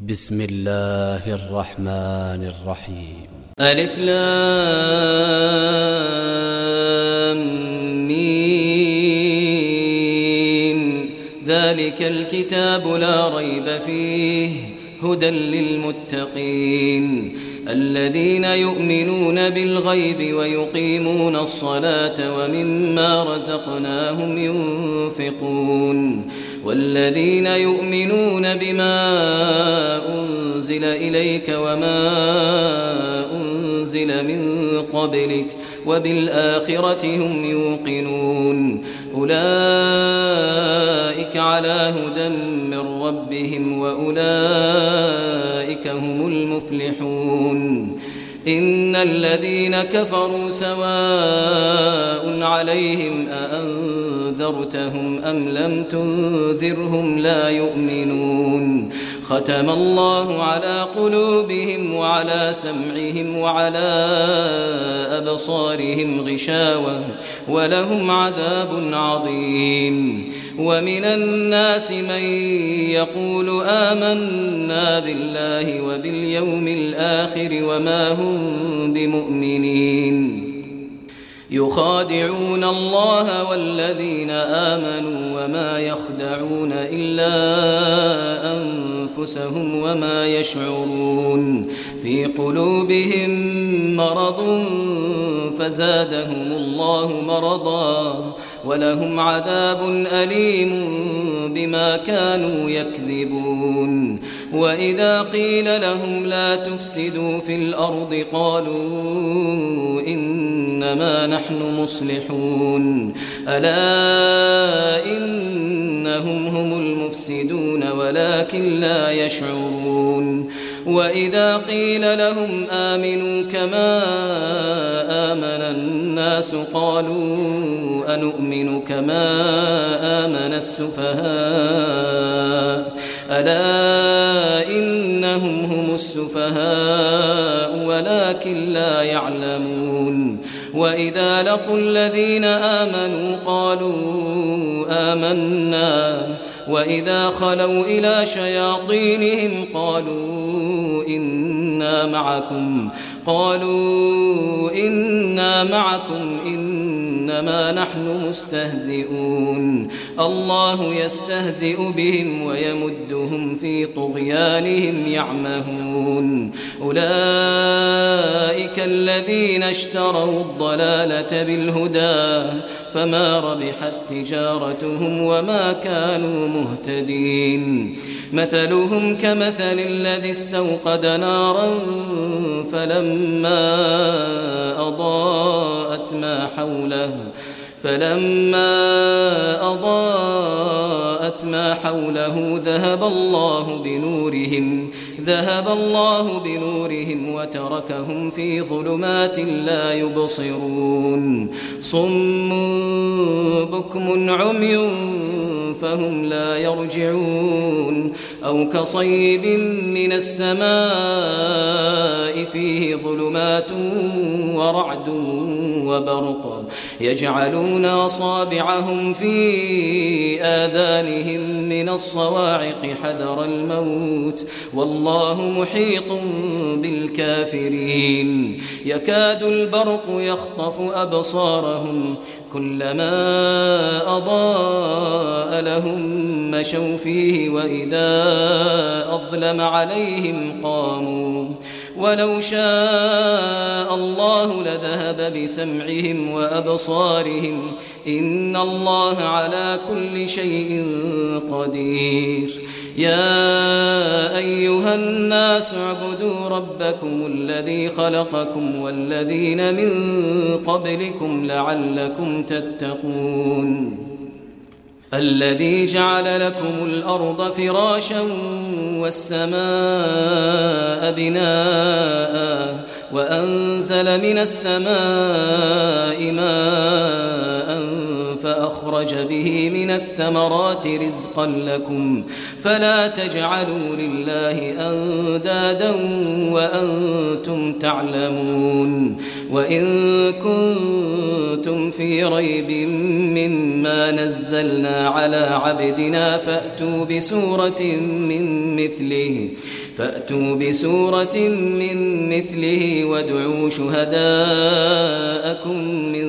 بسم الله الرحمن الرحيم. ألف لام ميم. ذلك الكتاب لا ريب فيه هدى للمتقين الذين يؤمنون بالغيب ويقيمون الصلاة ومما رزقناهم ينفقون والذين يؤمنون بما أنزل إليك وما أنزل من قبلك وبالآخرة هم يوقنون أولئك على هدى من ربهم وأولئك هم المفلحون. إن الذين كفروا سواء عليهم أأنذرتهم أم لم تنذرهم لا يؤمنون. ختم الله على قلوبهم وعلى سمعهم وعلى أبصارهم غشاوة ولهم عذاب عظيم. ومن الناس من يقول آمنا بالله وباليوم الآخر وما هم بمؤمنين يخادعون الله والذين آمنوا وما يخدعون إلا أنفسهم وما يشعرون. في قلوبهم مرض فزادهم الله مرضا ولهم عذاب أليم بما كانوا يكذبون. وإذا قيل لهم لا تفسدوا في الأرض قالوا إنما نحن مصلحون ألا إنهم هم المفسدون ولكن لا يشعرون. وإذا قيل لهم آمنوا كما آمن الناس قالوا أنؤمن كما آمن السفهاء ألا إنهم هم السفهاء ولكن لا يعلمون. وإذا لقوا الذين آمنوا قالوا آمنا وإذا خلوا إلى شياطينهم قالوا إنا معكم إنما نحن مستهزئون. الله يستهزئ بهم ويمدهم في طغيانهم يعمهون. أولئك الذين اشتروا الضلالة بالهدى فما ربحت تجارتهم وما كانوا مهتدين. مثلهم كمثل الذي استوقد نارا فلما أضاءت ما حوله ذهب الله بنورهم وتركهم في ظلمات لا يبصرون. صم بكم عمي فهم لا يرجعون. أو كصيب من السماء فيه ظلمات ورعد وبرق يجعلون أصابعهم في آذانهم من الصواعق حذر الموت والله محيط بالكافرين. يكاد البرق يخطف أبصارهم كلما أضاء لهم مشوا فيه وإذا أظلم عليهم قاموا. ولو شاء الله لذهب بسمعهم وأبصارهم إن الله على كل شيء قدير. يا أيها الناس اعبدوا ربكم الذي خلقكم والذين من قبلكم لعلكم تتقون. الذي جعل لكم الأرض فراشا والسماء بناء وأنزل من السماء ماء فأخرج به من الثمرات رزقا لكم فلا تجعلوا لله أندادا وأنتم تعلمون. وإن كنتم في ريب مما نزلنا على عبدنا فأتوا فأتوا بسورة من مثله وادعوا شهداءكم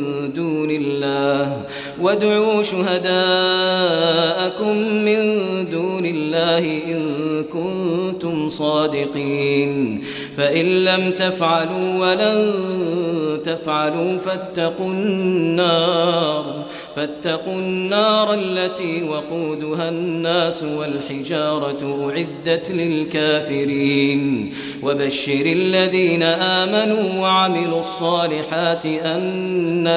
من دون الله إن كنتم صادقين فإن لم تفعلوا ولن تفعلوا فاتقوا النار التي وقودها الناس والحجارة أعدت للكافرين وبشر الذين آمنوا وعملوا الصالحات أن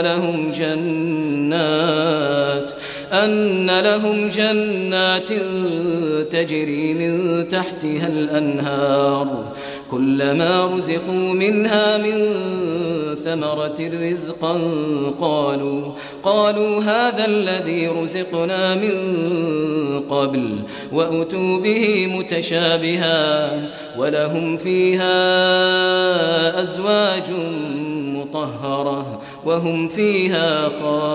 لهم جنات تجري من تحتها الأنهار كلما رزقوا منها من ثمرة رزقا قالوا هذا الذي رزقنا من قبل وأتوا به متشابها ولهم فيها أزواج مطهرة وهم فيها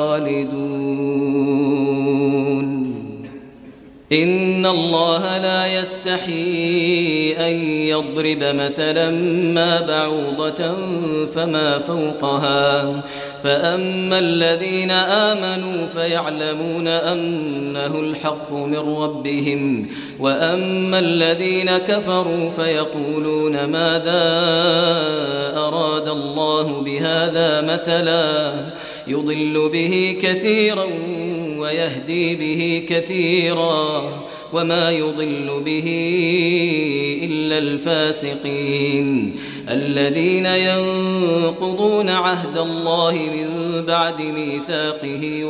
خالدون إن الله لا يستحيي أن يضرب مثلا ما بعوضة فما فوقها فأما الذين آمنوا فيعلمون أنه الحق من ربهم وأما الذين كفروا فيقولون ماذا أراد الله بهذا مثلا يضل به كثيرا ويهدي به كثيرا وما يضل به إلا الفاسقين الذين ينقضون عهد الله من بعد ميثاقه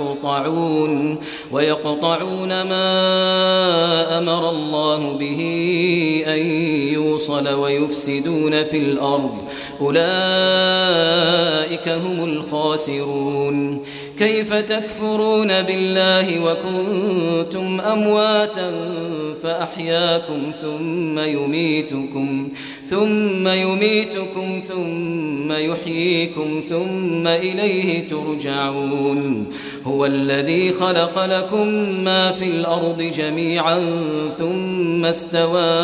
ويقطعون ما أمر الله به أن يوصل ويفسدون في الأرض أولئك هم الخاسرون كيف تكفرون بالله وكنتم أمواتا فأحياكم ثم يميتكم ثم يحييكم ثم إليه ترجعون هو الذي خلق لكم ما في الأرض جميعا ثم استوى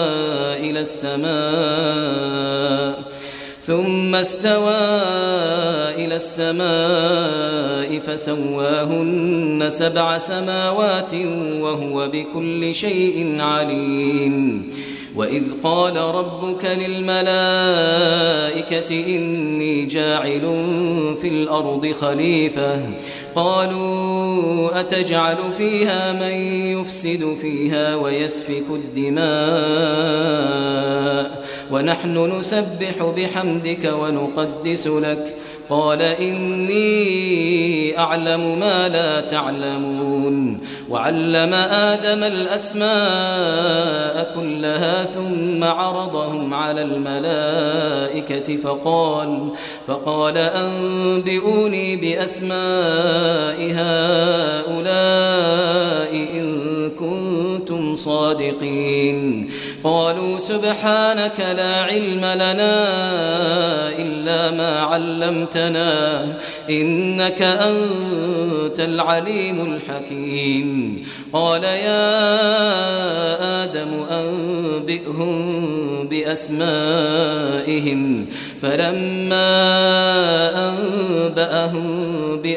إلى السماء فسواهن 7 سماوات وهو بكل شيء عليم وإذ قال ربك للملائكة إني جاعل في الأرض خليفة قالوا أتجعل فيها من يفسد فيها ويسفك الدماء ونحن نسبح بحمدك ونقدس لك قال إني أعلم ما لا تعلمون وعلم آدم الأسماء كلها ثم عرضهم على الملائكة فقال أنبئوني بأسماء هؤلاء إن كنتم صادقين قالوا سبحانك لا علم لنا إلا ما علمتنا إنك أنت العليم الحكيم قال يا آدم أنبئهم بأسمائهم فلما أنبأهم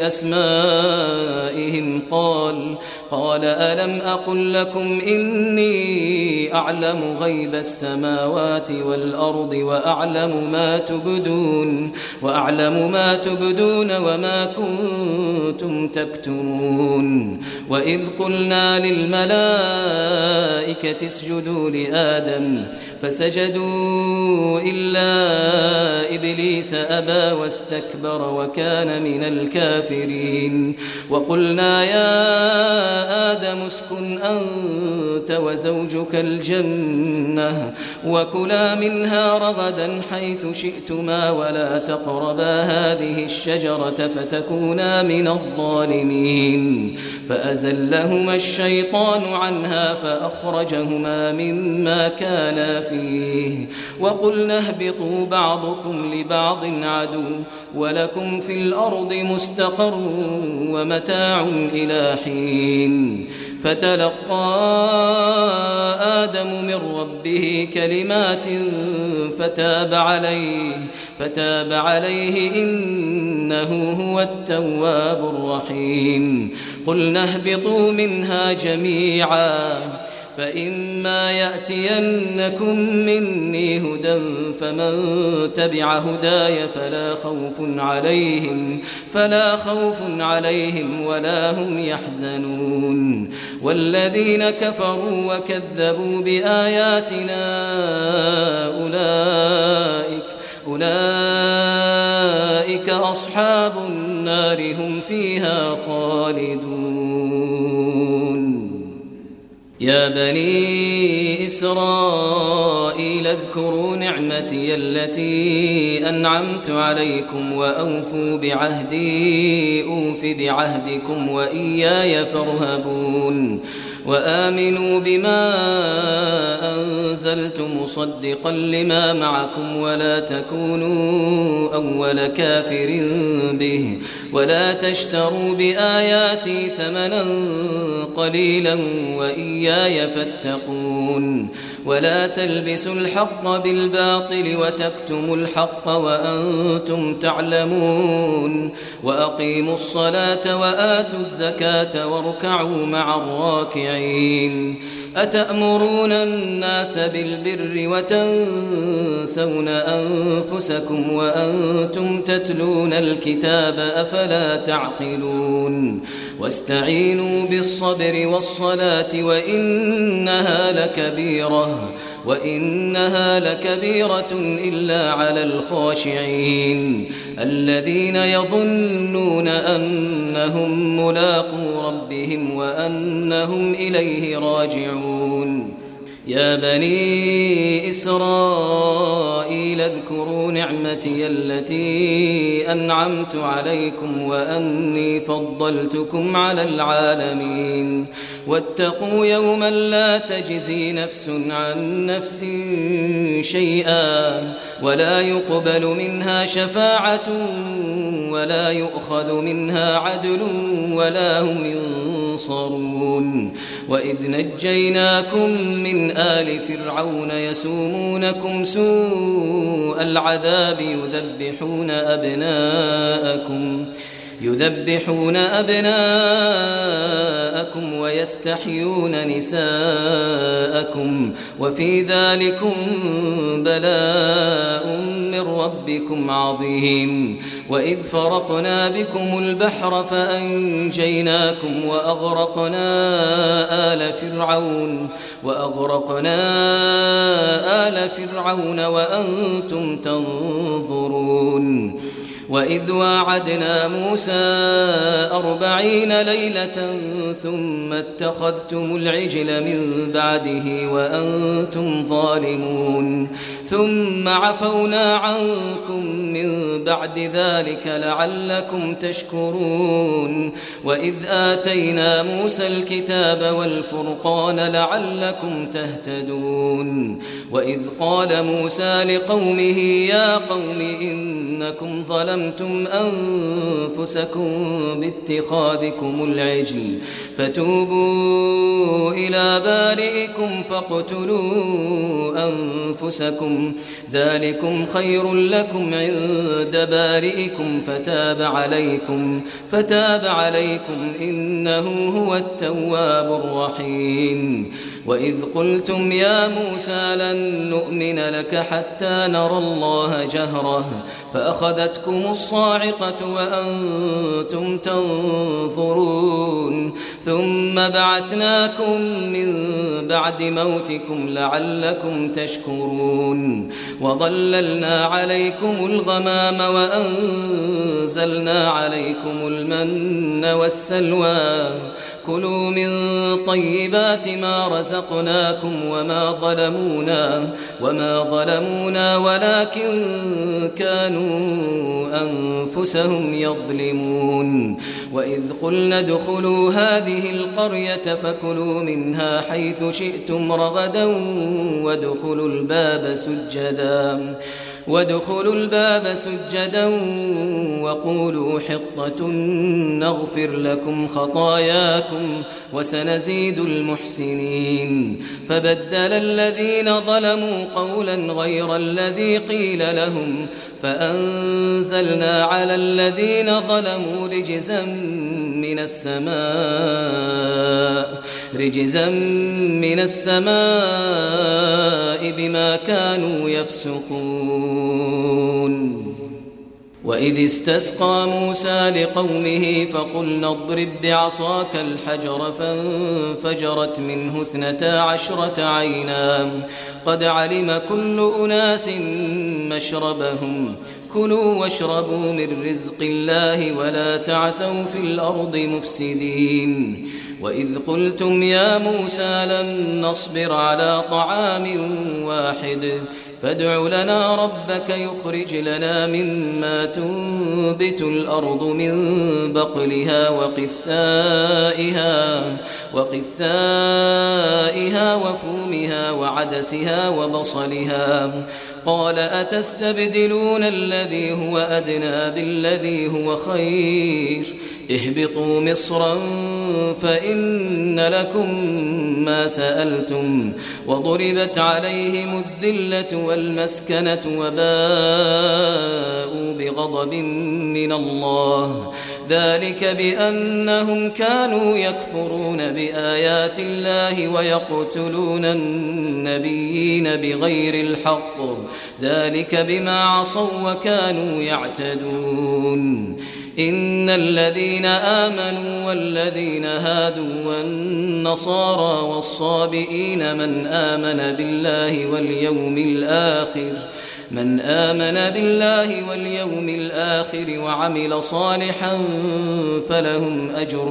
بأسمائهم قال ألم أقل لكم إني أعلم غيب السماوات والأرض وأعلم ما تبدون وما كنتم تكتمون وإذ قلنا للملائكة اسجدوا لآدم فسجدوا إلا إبليس أبى واستكبر وكان من الكافرين وقلنا يا آدم اسكن أنت وزوجك الجنة وكلا منها رغدا حيث شئتما ولا تقربا هذه الشجرة فتكونا من الظالمين فأزلهما الشيطان عنها فأخرجهما مما كانا فيه وقلنا اهبطوا بعضكم لبعض عدو ولكم في الأرض مستقر ومتاع إلى حين فتلقى آدم من ربه كلمات فتاب عليه إنه هو التواب الرحيم. قلنا اهبطوا منها جميعا فإما يأتينكم مني هدى فمن تبع هداي فلا خوف عليهم ولا هم يحزنون. والذين كفروا وكذبوا بآياتنا أولئك أصحاب النار هم فيها خالدون. يا بني إسرائيل اذكروا نعمتي التي أنعمت عليكم وأوفوا بعهدي أوف بعهدكم وإياي فارهبون. وآمنوا بما أنزلت مصدقا لما معكم ولا تكونوا أول كافر به ولا تشتروا بآياتي ثمنا قليلا وإياي فاتقون. ولا تلبسوا الحق بالباطل وتكتموا الحق وأنتم تعلمون. وأقيموا الصلاة وآتوا الزكاة واركعوا مع الراكعين. أتأمرون الناس بالبر وتنسون أنفسكم وأنتم تتلون الكتاب أفلا تعقلون. واستعينوا بالصبر والصلاة وإنها لكبيرة إلا على الخاشعين الذين يظنون أنهم ملاقو ربهم وأنهم إليه راجعون. يا بني إسرائيل اذكروا نعمتي التي أنعمت عليكم وأني فضلتكم على العالمين. واتقوا يوما لا تجزي نفس عن نفس شيئا ولا يقبل منها شفاعة ولا يؤخذ منها عدل ولا هم ينصرون. وإذ نجيناكم من آل فرعون يسومونكم سوء العذاب يذبحون أبناءكم ويستحيون نساءكم وفي ذلكم بلاء من ربكم عظيم. وإذ فرقنا بكم البحر فأنجيناكم وأغرقنا آل فرعون وأنتم تنظرون. وإذ واعدنا موسى 40 ليلة ثم اتخذتم العجل من بعده وأنتم ظالمون ثم عفونا عنكم من بعد ذلك لعلكم تشكرون. وإذ آتينا موسى الكتاب والفرقان لعلكم تهتدون. وإذ قال موسى لقومه يا قوم إنكم ظلمتم أنفسكم باتخاذكم العجل فتوبوا إلى بارئكم فاقتلوا أنفسكم ذلكم خير لكم عند بارئكم فتاب عليكم إنه هو التواب الرحيم. وإذ قلتم يا موسى لن نؤمن لك حتى نرى الله جهرة فأخذتكم الصاعقة وأنتم تنظرون ثم بعثناكم من بعد موتكم لعلكم تشكرون. وظللنا عليكم الغمام وأنزلنا عليكم المن والسلوى كلوا من طيبات ما رزقناكم وما ظلمونا ولكن كانوا أنفسهم يظلمون. وإذ قلنا ادخلوا هذه القرية فكلوا منها حيث شئتم رغدا وادخلوا الباب سجدا وادخلوا الباب سجدا وقولوا حطة نغفر لكم خطاياكم وسنزيد المحسنين. فبدل الذين ظلموا قولا غير الذي قيل لهم فأنزلنا على الذين ظلموا رجزا من السماء بما كانوا يفسقون. وإذ استسقى موسى لقومه فقلنا اضرب بعصاك الحجر فانفجرت منه 12 عينا قد علم كل أناس مشربهم كلوا واشربوا من رزق الله ولا تعثوا في الأرض مفسدين. وإذ قلتم يا موسى لن نصبر على طعام واحد فادع لنا ربك يخرج لنا مما تنبت الأرض من بقلها وقثائها وفومها وعدسها وبصلها قال أتستبدلون الذي هو أدنى بالذي هو خير اهبطوا مصرا فإن لكم ما سألتم وضربت عليهم الذلة والمسكنة وباءوا بغضب من الله ذلك بأنهم كانوا يكفرون بآيات الله ويقتلون النبيين بغير الحق ذلك بما عصوا وكانوا يعتدون. إن الذين آمنوا والذين هادوا والنصارى والصابئين من آمن بالله واليوم الآخر وعمل صالحا فلهم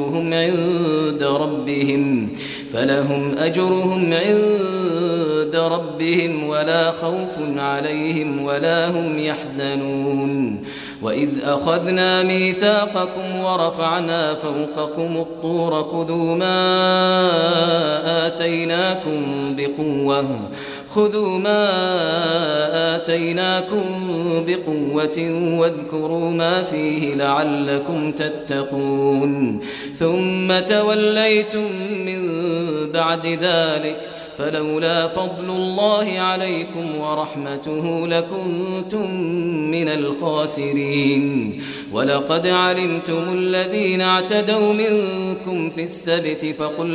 أجرهم عند ربهم ولا خوف عليهم ولا هم يحزنون. وإذ أخذنا ميثاقكم ورفعنا فوقكم الطور خذوا ما آتيناكم بقوة واذكروا ما فيه لعلكم تتقون. ثم توليتم من بعد ذلك فلولا فضل الله عليكم ورحمته لكنتم من الخاسرين. ولقد علمتم الذين اعتدوا منكم في السبت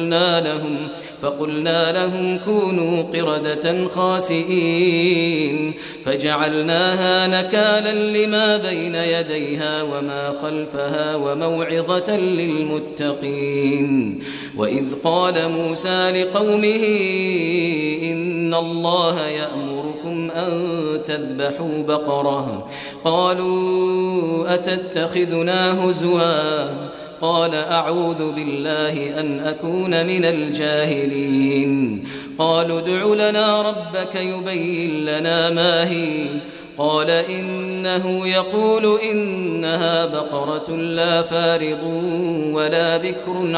فقلنا لهم كونوا قردة خاسئين فجعلناها نكالا لما بين يديها وما خلفها وموعظة للمتقين. وإذ قال موسى لقومه إن الله يأمركم أن تذبحوا بقرة قالوا أتتخذنا هزوا قال أعوذ بالله أن أكون من الجاهلين. قالوا ادع لنا ربك يبين لنا ما هي قال إنه يقول إنها بقرة لا فارض ولا بكر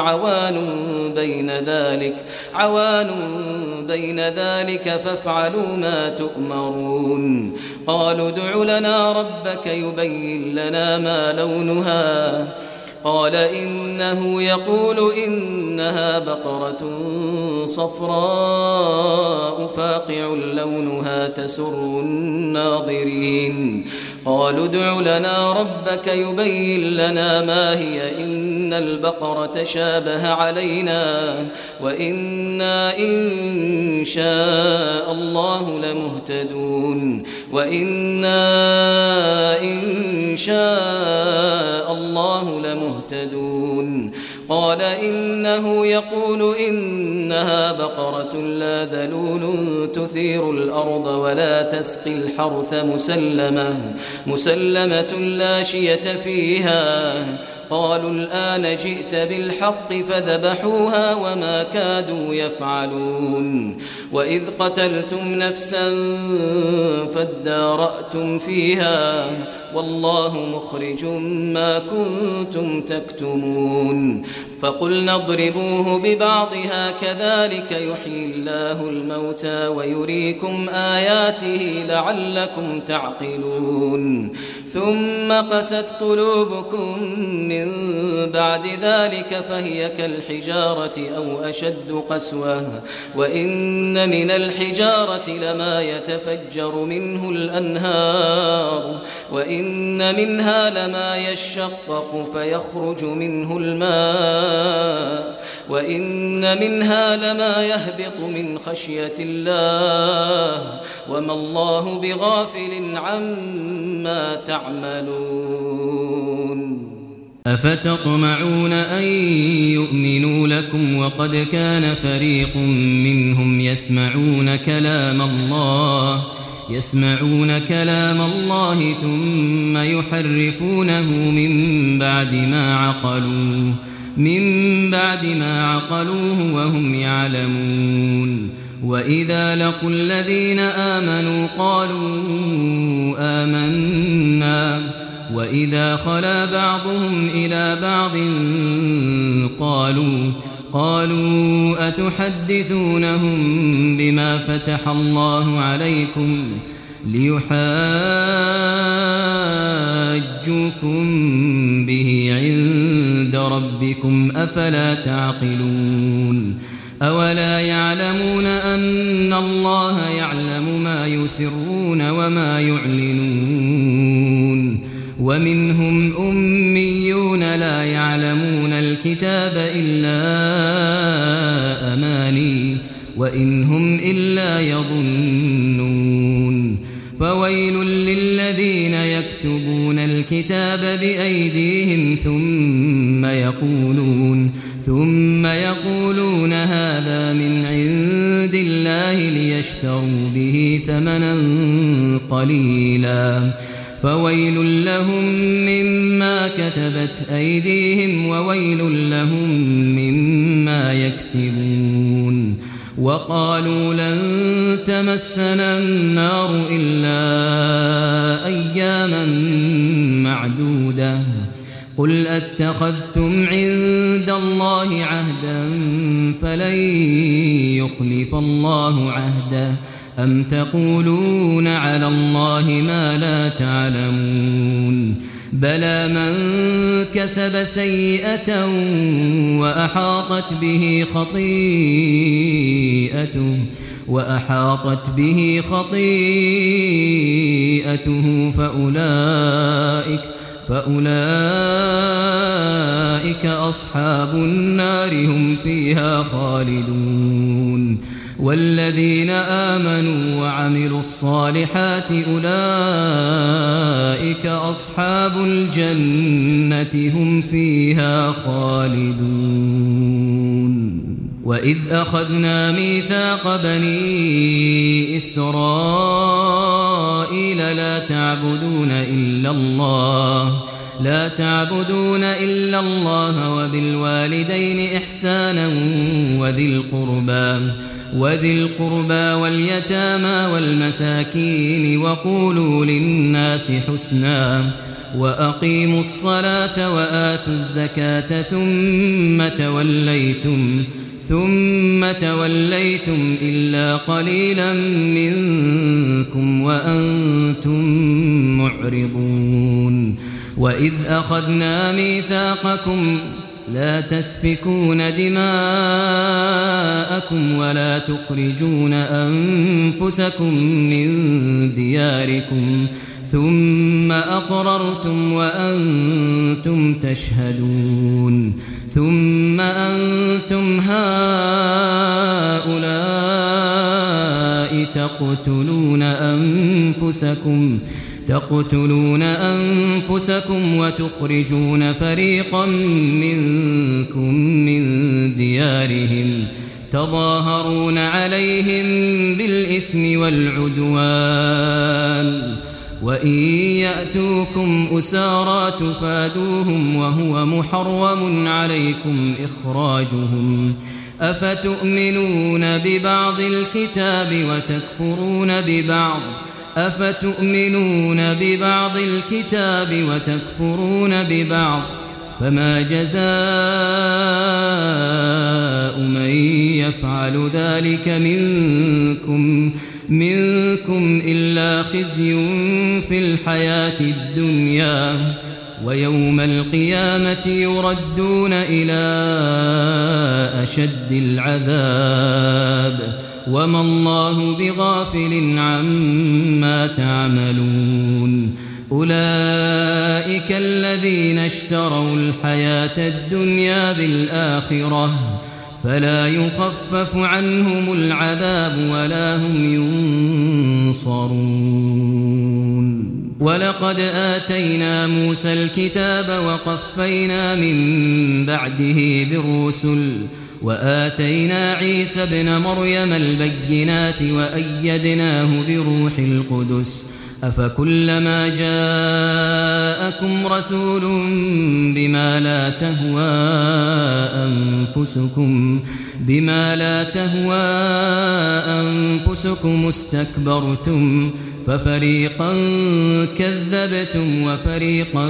عوان بين ذلك فافعلوا ما تؤمرون. قالوا ادع لنا ربك يبين لنا ما لونها قال إنه يقول إنها بقرة صفراء فاقع لونها تسر الناظرين. قالوا ادع لنا ربك يبين لنا ما هي إن البقرة شابه علينا وإنا إن شاء الله لمهتدون. قال إنه يقول إنها بقرة لا ذلول تثير الأرض ولا تسقي الحرث مسلمة لا شية فيها. قالوا الآن جئت بالحق فذبحوها وما كادوا يفعلون. وإذ قتلتم نفسا فادارأتم فيها والله مخرج ما كنتم تكتمون. فقلنا اضربوه ببعضها كذلك يحيي الله الموتى ويريكم آياته لعلكم تعقلون ثم قست قلوبكم من بعد ذلك فهي كالحجارة أو أشد قسوة وإن من الحجارة لما يتفجر منه الأنهار وإن منها لما يشقق فيخرج منه الماء وإن منها لما يهبط من خشية الله وما الله بغافل عما تعملون أفتطمعون أن يؤمنوا لكم وقد كان فريق منهم يسمعون كلام الله ثم يحرفونه من بعد ما عقلوه وهم يعلمون وإذا لقوا الذين آمنوا قالوا آمنا وإذا خلا بعضهم إلى بعض قالوا أتحدثونهم بما فتح الله عليكم ليحاجوكم به عند ربكم أفلا تعقلون أولا يعلمون أن الله يعلم ما يسرون وما يعلنون ومنهم أميون لا يعلمون الكتاب إلا أماني وإن هم إلا يظنون فويل للذين يكتبون الكتاب بأيديهم ثم يقولون هذا من عند الله ليشتروا به ثمنا قليلا فويل لهم مما كتبت أيديهم وويل لهم مما يكسبون وقالوا لن تمسنا النار إلا أياما معدودة قل أتخذتم عند الله عهدا فلن يخلف الله عهده أم تقولون على الله ما لا تعلمون بلى من كسب سيئة وأحاطت به خطيئته فأولئك أصحاب النار هم فيها خالدون والذين آمنوا وعملوا الصالحات أولئك أصحاب الجنة هم فيها خالدون وإذ أخذنا ميثاق بني إسرائيل لا تعبدون إلا الله وبالوالدين إحسانا وذي القربى واليتامى والمساكين وقولوا للناس حسنا وأقيموا الصلاة وآتوا الزكاة ثم توليتم إلا قليلا منكم وأنتم معرضون وإذ أخذنا ميثاقكم لا تسفكون دماءكم ولا تخرجون أنفسكم من دياركم ثم أقررتم وأنتم تشهدون ثم أنتم هؤلاء تقتلون أنفسكم وتخرجون فريقا منكم من ديارهم تظاهرون عليهم بالإثم والعدوان وإن يأتوكم أسارى تفادوهم وهو محرم عليكم إخراجهم أفتؤمنون ببعض الكتاب وتكفرون ببعض فما جزاء من يفعل ذلك منكم إلا خزي في الحياة الدنيا ويوم القيامة يردون إلى أشد العذاب وما الله بغافل عما تعملون أولئك الذين اشتروا الحياة الدنيا بالآخرة فلا يخفف عنهم العذاب ولا هم ينصرون ولقد آتينا موسى الكتاب وقفينا من بعده بالرسل وآتينا عيسى ابن مريم البينات وأيدناه بروح القدس أفكلما جاءكم رسول بما لا تهوى أنفسكم استكبرتم ففريقا كذبتم وفريقا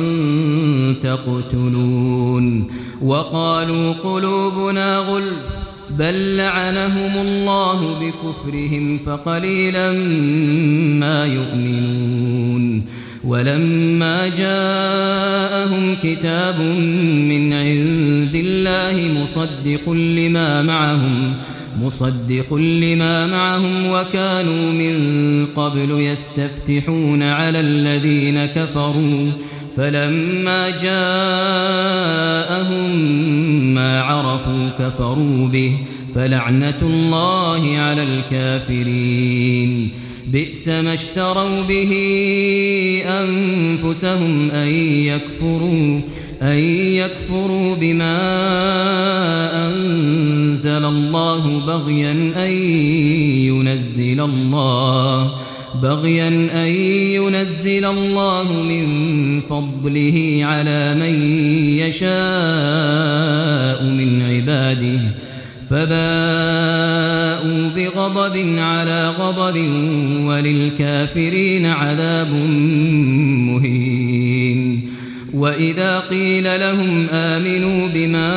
تقتلون وقالوا قلوبنا غلف بل لعنهم الله بكفرهم فقليلا ما يؤمنون ولما جاءهم كتاب من عند الله مصدق لما معهم وكانوا من قبل يستفتحون على الذين كفروا فلما جاءهم ما عرفوا كفروا به فلعنة الله على الكافرين بئس ما اشتروا به أنفسهم أن يكفروا بما أنزل الله بغيا أن ينزل الله من فضله على من يشاء من عباده فباءوا بغضب على غضب وللكافرين عذاب مهين وإذا قيل لهم آمنوا بما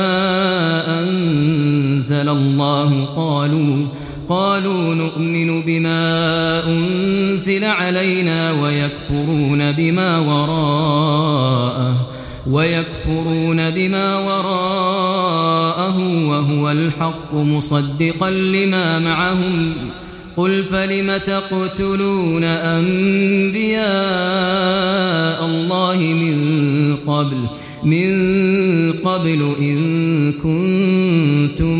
أنزل الله قالوا نؤمن بما أنزل علينا ويكفرون بما وراءه وهو الحق مصدقا لما معهم قل فلم تقتلون أنبياء الله من قبل إن كنتم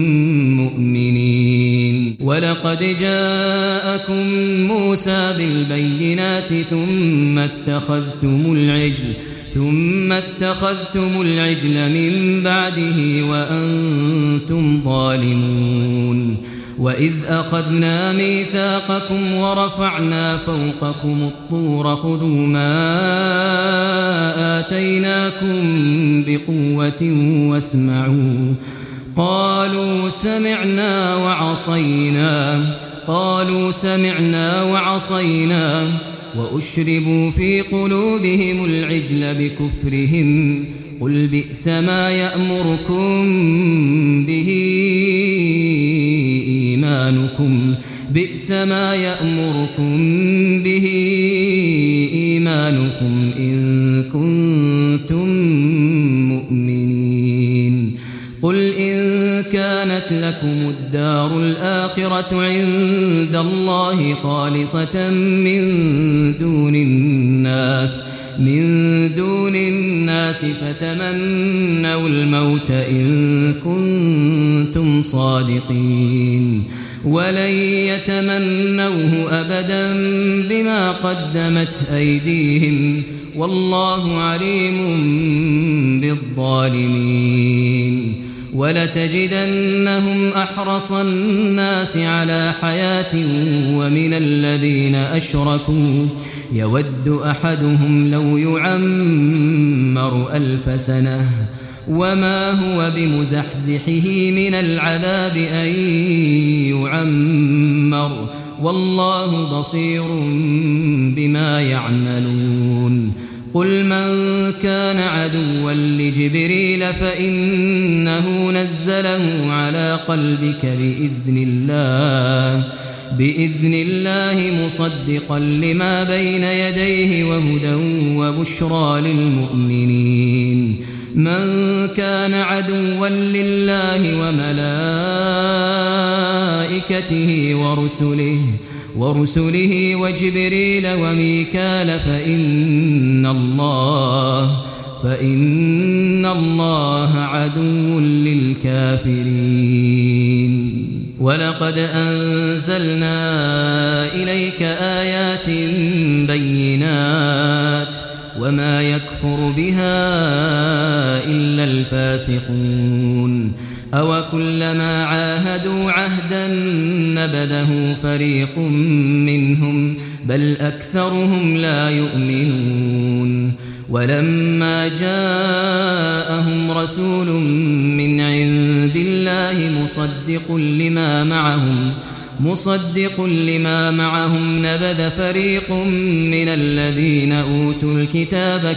مؤمنين ولقد جاءكم موسى بالبينات ثم اتخذتم العجل من بعده وأنتم ظالمون وإذ أخذنا ميثاقكم ورفعنا فوقكم الطور خذوا ما آتيناكم بقوة واسمعوا قالوا سمعنا وعصينا وأشربوا في قلوبهم العجل بكفرهم قل بئس ما يأمركم به إيمانكم إن كنتم مؤمنين قل إن كانت لكم الدار الآخرة عند الله خالصة من دون الناس فتمنوا الموت إن كنتم صادقين ولن يتمنوه أبدا بما قدمت أيديهم والله عليم بالظالمين ولتجدنهم أحرص الناس على حياة ومن الذين أشركوا يود أحدهم لو يعمر 1000 سنة وما هو بمزحزحه من العذاب أن يعمر والله بصير بما يعملون قل من كان عدوا لجبريل فإنه نزله على قلبك بإذن الله مصدقا لما بين يديه وهدى وبشرى للمؤمنين من كان عدوا لله وملائكته ورسله وجبريل وميكال فإن الله عدو للكافرين ولقد أنزلنا إليك آيات بينات وما يكفر بها إلا الفاسقون أوكلما عاهدوا عهدا نبذه فريق منهم بل أكثرهم لا يؤمنون ولما جاءهم رسول من عند الله مصدق لما معهم نبذ فريق من الذين أوتوا الكتاب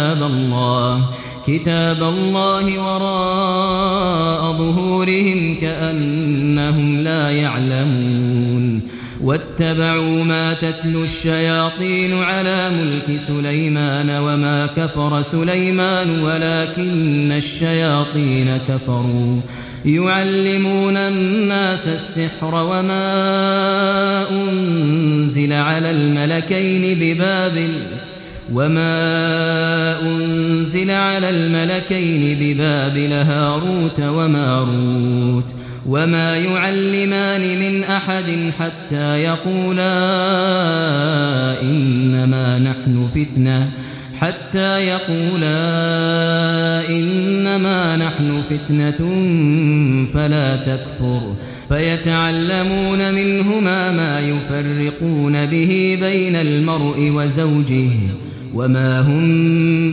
كتاب الله وراء ظهورهم كأنهم لا يعلمون واتبعوا ما تتلو الشياطين على ملك سليمان وما كفر سليمان ولكن الشياطين كفروا يعلمون الناس السحر وما أنزل على الملكين ببابل هاروت وماروت وما يعلمان من أحد حتى يقولا إنما نحن فتنة فلا تكفر فيتعلمون منهما ما يفرقون به بين المرء وزوجه وما هم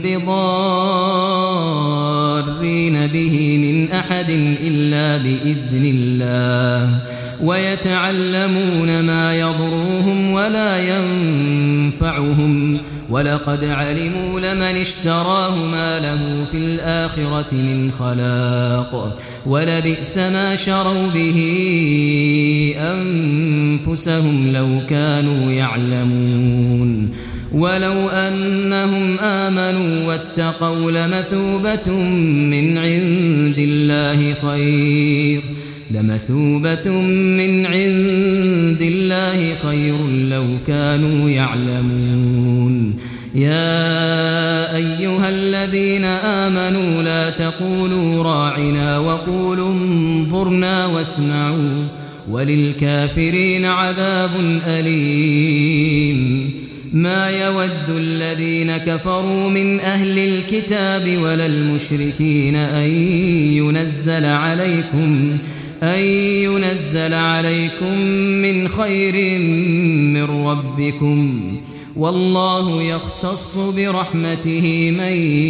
بضارين به من أحد إلا بإذن الله ويتعلمون ما يضرهم ولا ينفعهم ولقد علموا لمن اشتراه ما له في الآخرة من خلاق ولبئس ما شروا به أنفسهم لو كانوا يعلمون ولو أنهم آمنوا واتقوا لمثوبة من عند الله خير لو كانوا يعلمون يا أيها الذين آمنوا لا تقولوا راعنا وقولوا انظرنا واسمعوا وللكافرين عذاب أليم ما يود الذين كفروا من أهل الكتاب ولا المشركين أن ينزل عليكم من خير من ربكم والله يختص برحمته من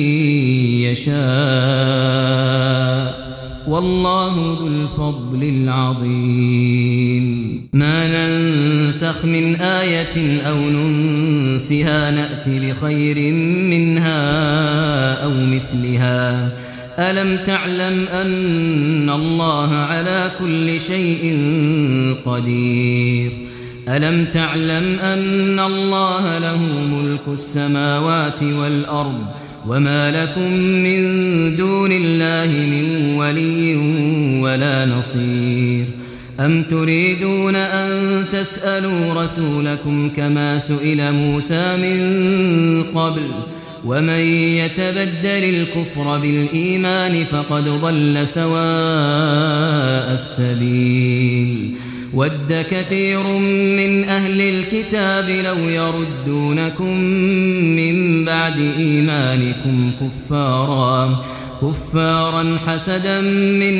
يشاء والله ذو الفضل العظيم ما ننسخ من آية أو ننسها نأتي بخير منها أو مثلها ألم تعلم أن الله على كل شيء قدير ألم تعلم أن الله له ملك السماوات والأرض وما لكم من دون الله من ولي ولا نصير أم تريدون أن تسألوا رسولكم كما سئل موسى من قبل ومن يتبدل الكفر بالإيمان فقد ضل سواء السبيل ود كثير من أهل الكتاب لو يردونكم من بعد إيمانكم كفارا حسدا من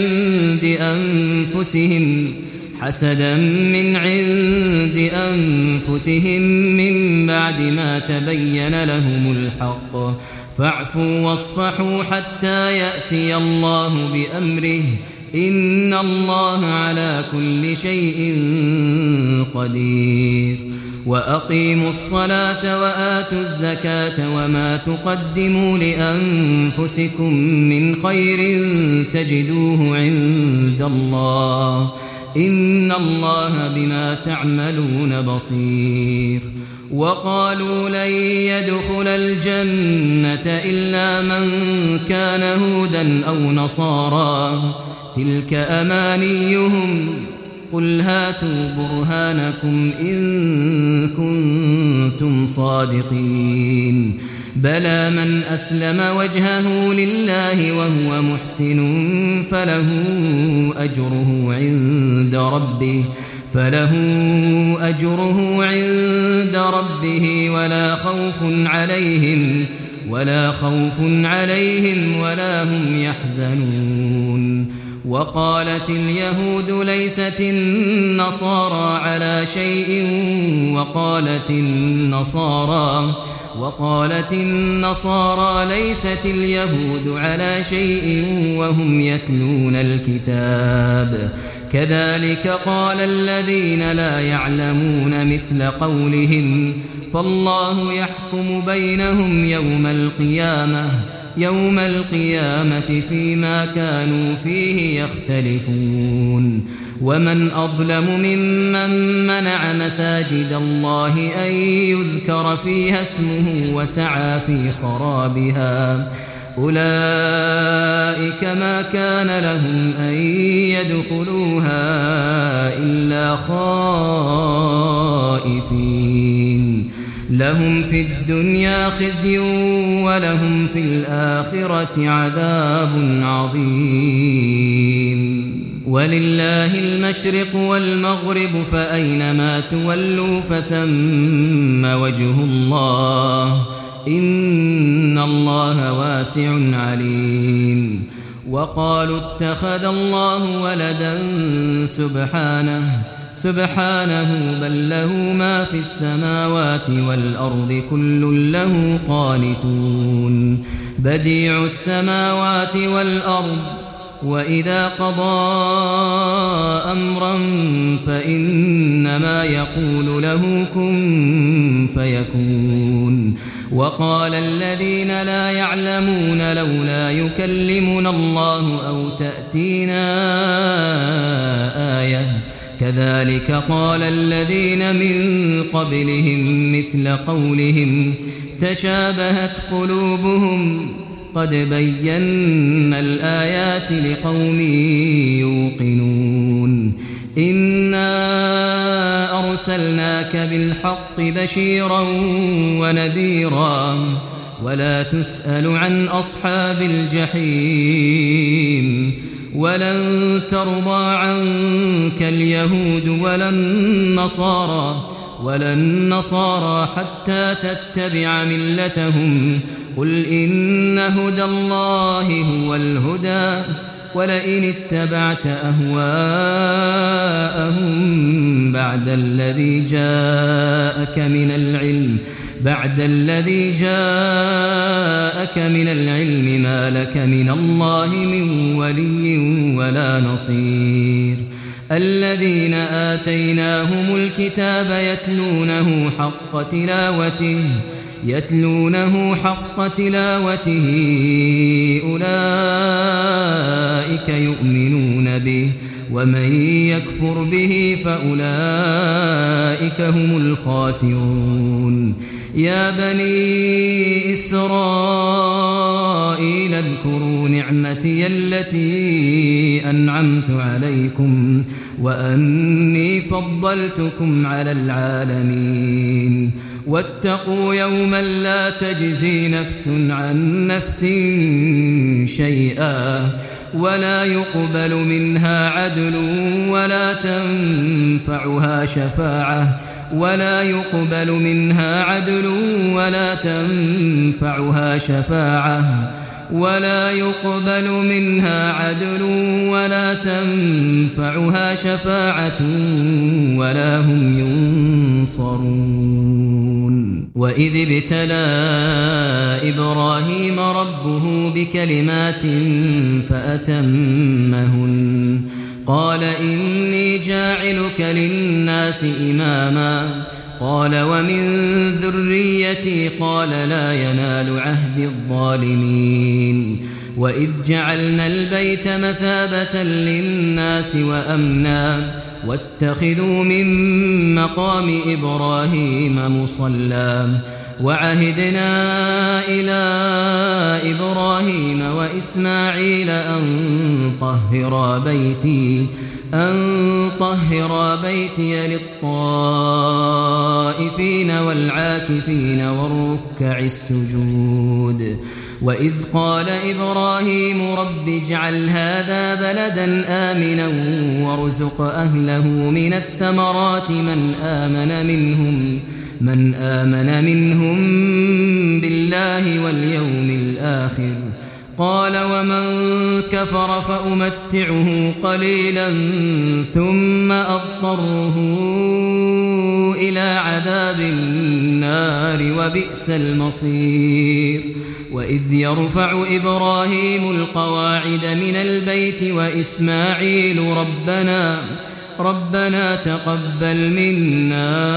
عند أنفسهم من بعد ما تبين لهم الحق فاعفوا واصفحوا حتى يأتي الله بأمره إن الله على كل شيء قدير وأقيموا الصلاة وآتوا الزكاة وما تقدموا لأنفسكم من خير تجدوه عند الله إن الله بما تعملون بصير. وقالوا لن يدخل الجنة إلا من كان هودا أو نصارى تلك أمانيهم قل هاتوا برهانكم إن كنتم صادقين بلى من أسلم وجهه لله وهو محسن فله أجره عند ربه ولا خوف عليهم ولا هم يحزنون. وقالت اليهود ليست النصارى على شيء وقالت النصارى ليست اليهود على شيء وهم يتلون الكتاب كذلك قال الذين لا يعلمون مثل قولهم فالله يحكم بينهم يوم القيامة فيما كانوا فيه يختلفون. ومن أظلم ممن منع مساجد الله أن يذكر فيها اسمه وسعى في خرابها أولئك ما كان لهم أن يدخلوها إلا خائفين لهم في الدنيا خزي ولهم في الآخرة عذاب عظيم. ولله المشرق والمغرب فأينما تولوا فثم وجه الله إن الله واسع عليم. وقالوا اتخذ الله ولدا سبحانه بل له ما في السماوات والأرض كل له قانتون بديع السماوات والأرض وإذا قضى أمرا فإنما يقول له كن فيكون. وقال الذين لا يعلمون لولا يكلمنا الله أو تأتينا آية كذلك قال الذين من قبلهم مثل قولهم تشابهت قلوبهم قد بينا الآيات لقوم يوقنون. إنا أرسلناك بالحق بشيرا ونذيرا ولا تسأل عن أصحاب الجحيم ولن ترضى عنك اليهود ولا النصارى حتى تتبع ملتهم قل إن هدى الله هو الهدى ولئن اتبعت أهواءهم بعد الذي جاءك من العلم ما لك من الله من ولي ولا نصير. الذين آتيناهم الكتاب يتلونه حق تلاوته أولئك يؤمنون به ومن يكفر به فأولئك هم الخاسرون. يا بني إسرائيل اذكروا نعمتي التي أنعمت عليكم وأني فضلتكم على العالمين. واتقوا يوما لا تجزي نفس عن نفس شيئا ولا يقبل منها عدل ولا تنفعها شفاعة ولا هم ينصرون. وإذ ابتلى إبراهيم ربه بكلمات فأتمهن قال إني جاعلك للناس إماما قال ومن ذريتي قال لا ينال عهد الظالمين وإذ جعلنا البيت مثابة للناس وأمنا واتخذوا من مقام إبراهيم مصلى وعهدنا إلى إبراهيم وإسماعيل أن طهرا بيتي للطائفين والعاكفين والركع السجود وإذ قال إبراهيم رب اجعل هذا بلدا آمنا وارزق أهله من الثمرات من آمن منهم بالله واليوم الآخر قال ومن كفر فأمتعه قليلا ثم أضطره إلى عذاب النار وبئس المصير وإذ يرفع إبراهيم القواعد من البيت وإسماعيل ربنا تقبل منا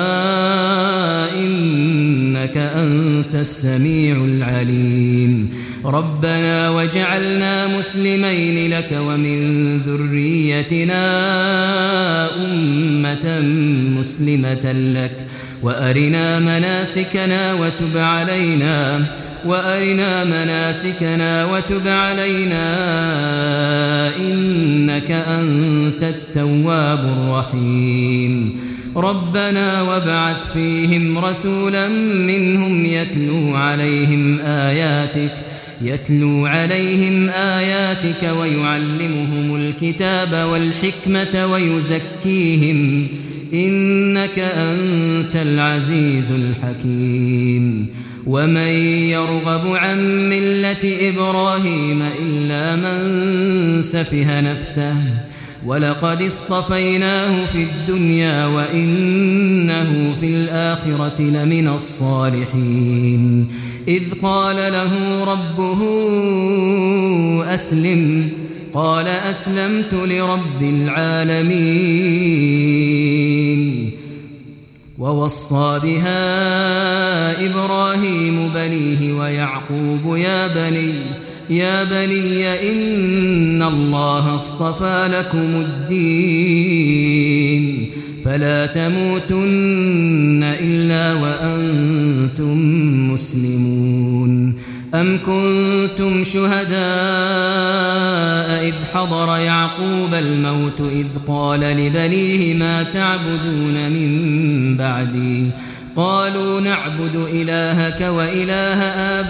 إنك أنت السميع العليم ربنا وجعلنا مسلمين لك ومن ذريتنا أمة مسلمة لك وأرنا مناسكنا وتب علينا إنك أنت التواب الرحيم ربنا وابعث فيهم رسولا منهم يتلو عليهم آياتك ويعلمهم الكتاب والحكمة ويزكيهم إنك أنت العزيز الحكيم ومن يرغب عن ملة إبراهيم إلا من سفه نفسه ولقد اصطفيناه في الدنيا وإنه في الآخرة لمن الصالحين إذ قال له ربه أسلم قال أسلمت لرب العالمين ووصى بها إبراهيم بنيه ويعقوب يا بني إن الله اصطفى لكم الدين فلا تموتن إلا وأنتم مسلمون أم كنتم شهداء إذ حضر يعقوب الموت إذ قال لبنيه ما تعبدون من بعدي قالوا نعبد إلهك وإله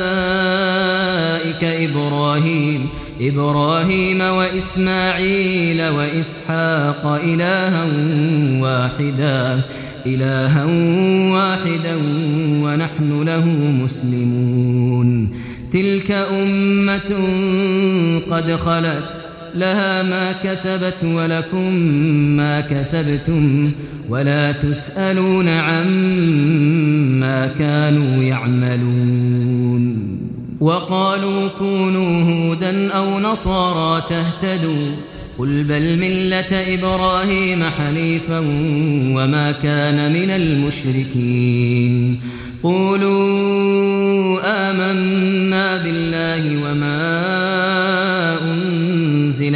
آبائك إبراهيم وإسماعيل وإسحاق إلها واحدا ونحن له مسلمون تلك أمة قد خلت لها ما كسبت ولكم ما كسبتم ولا تسألون عما كانوا يعملون وقالوا كونوا هودا أو نصارى تهتدوا قل بل ملة إبراهيم حنيفا وما كان من المشركين قولوا آمنا بالله وما أنزل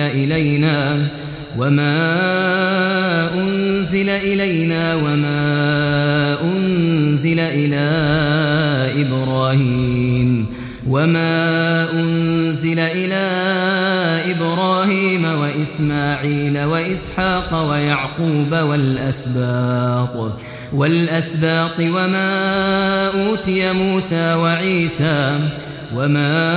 إلينا وما أنزل إلى إبراهيم وإسماعيل وإسحاق ويعقوب والأسباط وما أوتي موسى وعيسى وما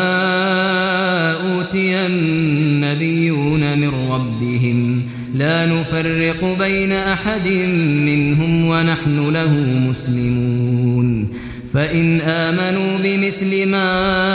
أوتي النبيون من ربهم لا نفرق بين أحد منهم ونحن له مسلمون فإن آمنوا بمثل ما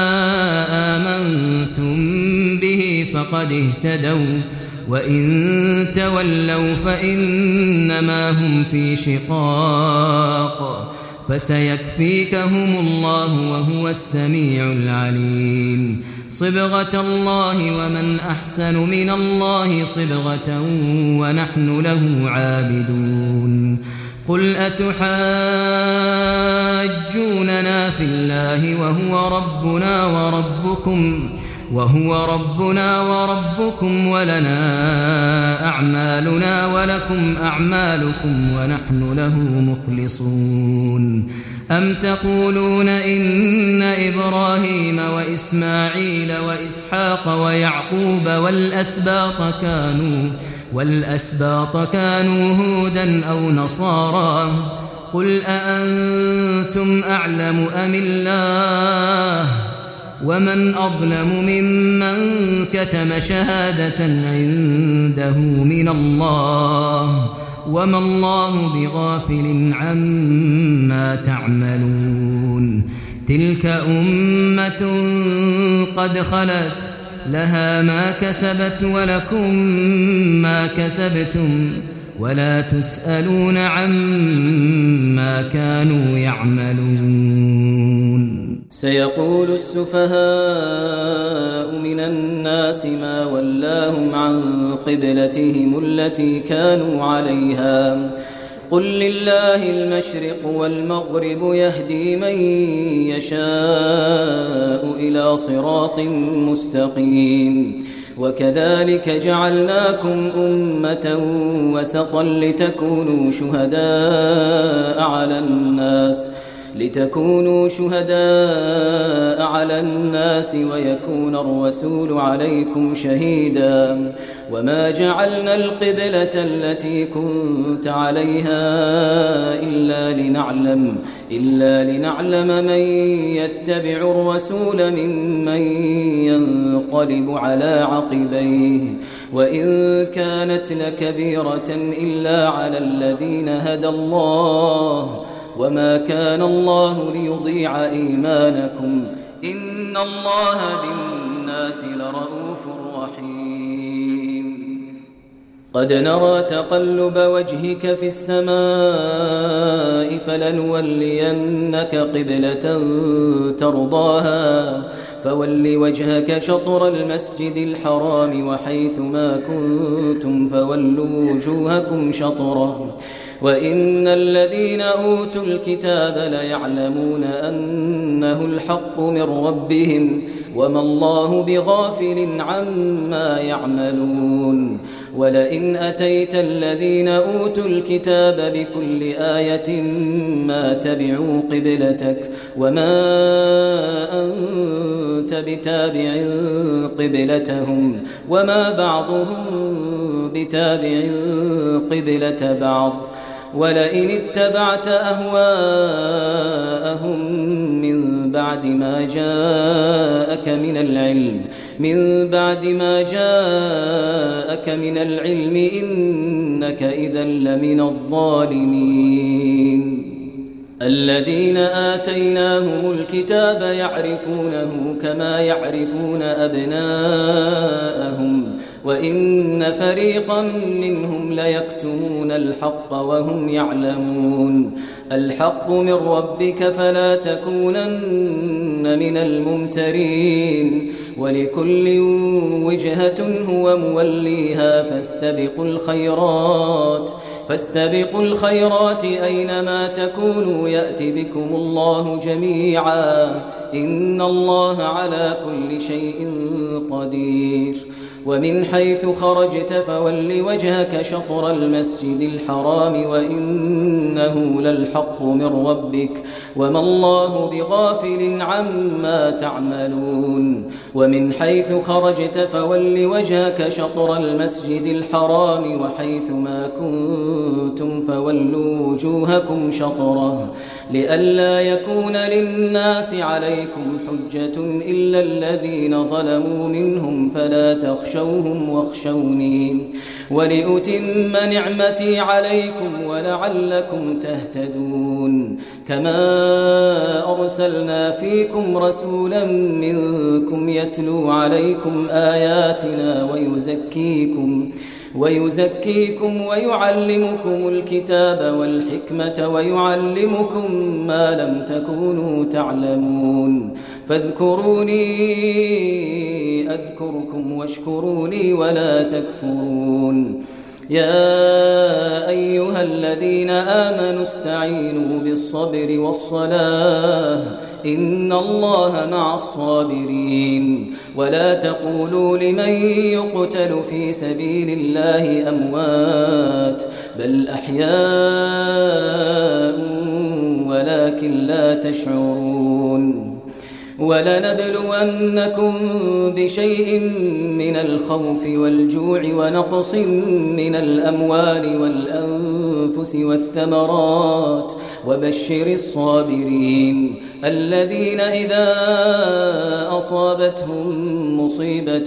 آمنتم به فقد اهتدوا وإن تولوا فإنما هم في شقاق فسيكفيكهم الله وهو السميع العليم صبغة الله ومن أحسن من الله صبغة ونحن له عابدون قل أتحاجوننا في الله وهو ربنا وربكم ولنا أعمالنا ولكم أعمالكم ونحن له مخلصون أم تقولون إن إبراهيم وإسماعيل وإسحاق ويعقوب والأسباط كانوا هودا أو نصارى قل أأنتم أعلم أم الله ومن أظلم ممن كتم شهادة عنده من الله وما الله بغافل عما تعملون تلك أمة قد خلت لها ما كسبت ولكم ما كسبتم ولا تسألون عما كانوا يعملون سيقول السفهاء من الناس ما ولاهم عن قبلتهم التي كانوا عليها قل لله المشرق والمغرب يهدي من يشاء إلى صراط مستقيم وكذلك جعلناكم أمة وسطا لتكونوا شهداء على الناس ويكون الرسول عليكم شهيدا وما جعلنا القبلة التي كنت عليها إلا لنعلم من يتبع الرسول ممن ينقلب على عقبيه وإن كانت لكبيرة إلا على الذين هدى الله وما كان الله ليضيع إيمانكم إن الله بالناس لرؤوف رحيم قد نرى تقلب وجهك في السماء فلنولينك قبلة ترضاها فول وجهك شطر المسجد الحرام وحيث ما كنتم فولوا وجوهكم شطره وإن الذين أوتوا الكتاب ليعلمون أنه الحق من ربهم وما الله بغافل عما يعملون ولئن أتيت الذين أوتوا الكتاب بكل آية ما تبعوا قبلتك وما أنت بتابع قبلتهم وما بعضهم بتابع قبلة بعض ولئن اتبعت أهواءهم من بعد ما جاءك من العلم إنك إذا لمن الظالمين الذين آتيناهم الكتاب يعرفونه كما يعرفون أبناءهم وإن فريقا منهم ليكتمون الحق وهم يعلمون الحق من ربك فلا تكونن من الممترين ولكل وجهة هو موليها فاستبقوا الخيرات أينما تكونوا يأتي بكم الله جميعا إن الله على كل شيء قدير ومن حيث خرجت فول وجهك شطر المسجد الحرام وإنه للحق من ربك وما الله بغافل عما تعملون ومن حيث خرجت فول وجهك شطر المسجد الحرام وحيث ما كنتم فولوا وجوهكم شطره لئلا يكون للناس عليكم حجة إلا الذين ظلموا منهم فلا تخشوهم واخشوني ولأتم نعمتي عليكم ولعلكم تهتدون كما أرسلنا فيكم رسولا منكم يتلو عليكم آياتنا ويزكيكم ويعلمكم الكتاب والحكمة ويعلمكم ما لم تكونوا تعلمون فاذكروني أذكركم واشكروا لي ولا تكفرون يا أيها الذين آمنوا استعينوا بالصبر والصلاة إن الله مع الصابرين ولا تقولوا لمن يقتل في سبيل الله أموات بل أحياء ولكن لا تشعرون ولنبلونكم بشيء من الخوف والجوع ونقص من الأموال والأنفس والثمرات وبشر الصابرين الذين إذا أصابتهم مصيبة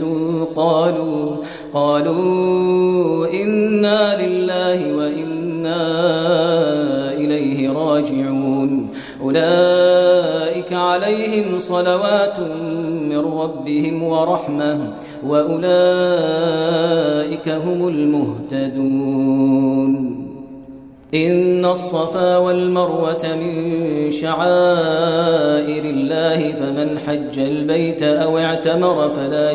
قالوا إنا لله وإنا إليه راجعون أولئك عليهم صلوات من ربهم ورحمة وأولئك هم المهتدون إن الصفا والمروة من شعائر الله فمن حج البيت أو اعتمر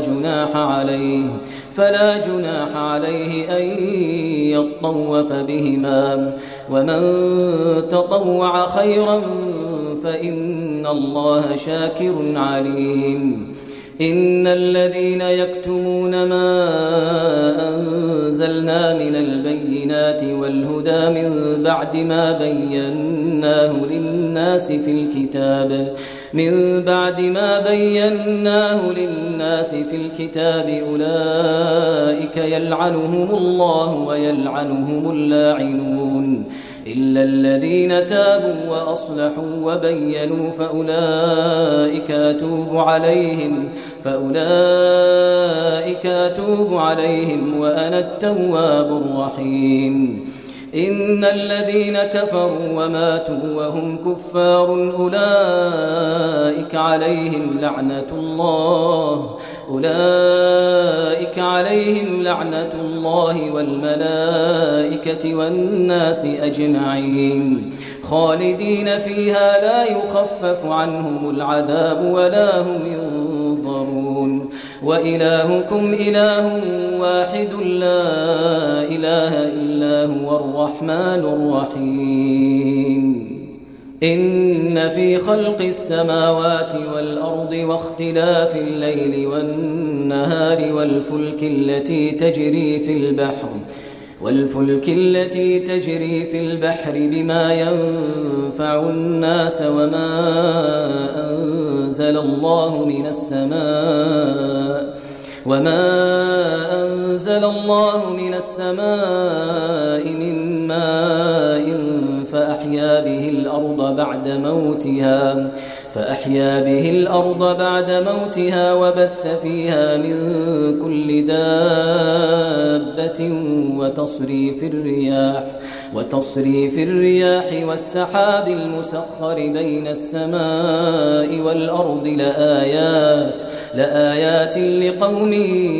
فلا جناح عليه أن يطوف بهما ومن تطوع خيرا فإن الله شاكر عليم إن الذين يكتمون ما أنزلنا من البينات والهدى من بعد ما بيناه للناس في الكتاب أولئك يلعنهم الله ويلعنهم اللاعنون إلا الذين تابوا وأصلحوا وبينوا فأولئك أتوب عليهم وأنا التواب الرحيم إن الذين كفروا وماتوا وهم كفار أولئك عليهم لعنة الله والملائكة والناس أجمعين خالدين فيها لا يخفف عنهم العذاب ولا هم ينظرون وإلهكم إله واحد لا إله إلا هو الرحمن الرحيم إن في خلق السماوات والأرض واختلاف الليل والنهار والفلك التي تجري في البحر بما ينفع الناس وما أنزل الله من السماء من ماء فأحيا به الأرض بعد موتها وبث فيها من كل دابة وتصريف الرياح والسحاب المسخر بين السماء والأرض لآيات لقوم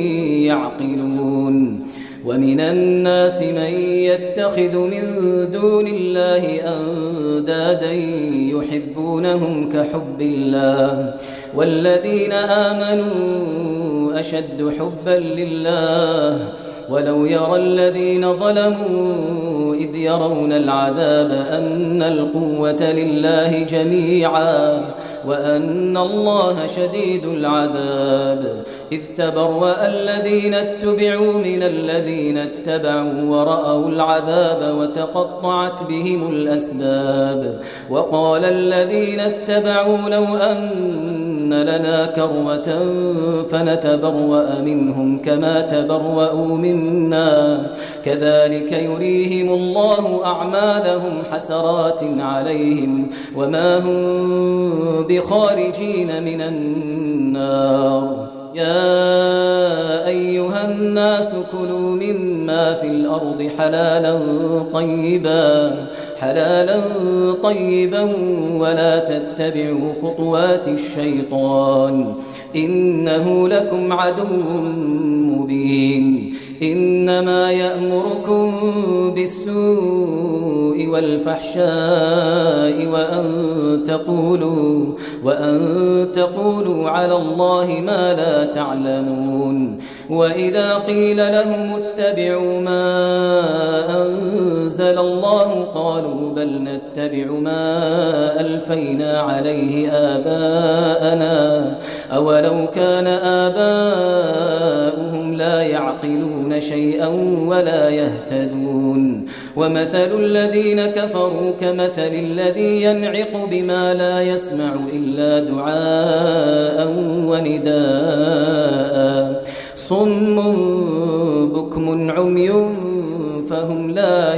يعقلون ومن الناس من يتخذ من دون الله أندادا يحبونهم كحب الله والذين آمنوا أشد حبا لله ولو يرى الذين ظلموا إذ يرون العذاب أن القوة لله جميعا وأن الله شديد العذاب إذ تبرأ الذين اتبعوا من الذين اتبعوا ورأوا العذاب وتقطعت بهم الأسباب وقال الذين اتبعوا لو أن لنا كرة فنتبرأ منهم كما تبرأوا منا كذلك يريهم الله أعمالهم حسرات عليهم وما هم بخارجين من النار يا أيها الناس كلوا مما في الأرض حلالا طيبا ولا تتبعوا خطوات الشيطان إنه لكم عدو مبين إنما يأمركم بالسوء والفحشاء وأن تقولوا على الله ما لا تعلمون وإذا قيل لهم اتبعوا ما أنزل الله قالوا بل نتبع ما ألفينا عليه آباءنا أولو كان آباؤهم لا يعقلون شيئا ولا يهتدون ومثل الذين كفروا كمثل الذي ينعق بما لا يسمع إلا دعاء ونداء صم بكم عمي فهم لا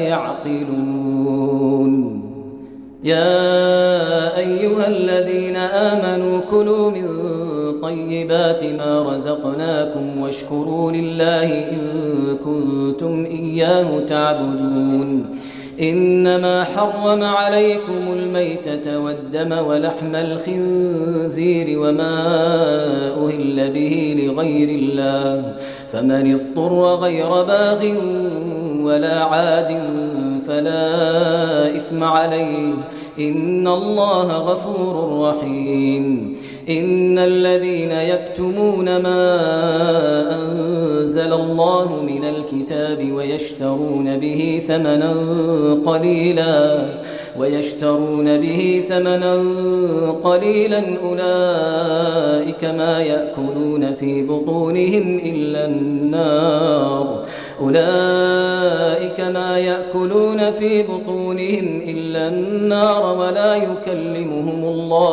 يعقلون يا أيها الذين آمنوا كلوا من طيبات ما رزقناكم واشكروا لله إن كنتم إياه تعبدون إنما حرم عليكم الميتة والدم ولحم الخنزير وما أهل به لغير الله فمن اضطر غير باغ ولا عاد فلا إثم عليه إن الله غفور رحيم إن الذين يكتمون ما أنزل الله من الكتاب ويشترون به ثمنا قليلا أولئك ما يأكلون في بطونهم إلا النار ولا يكلمهم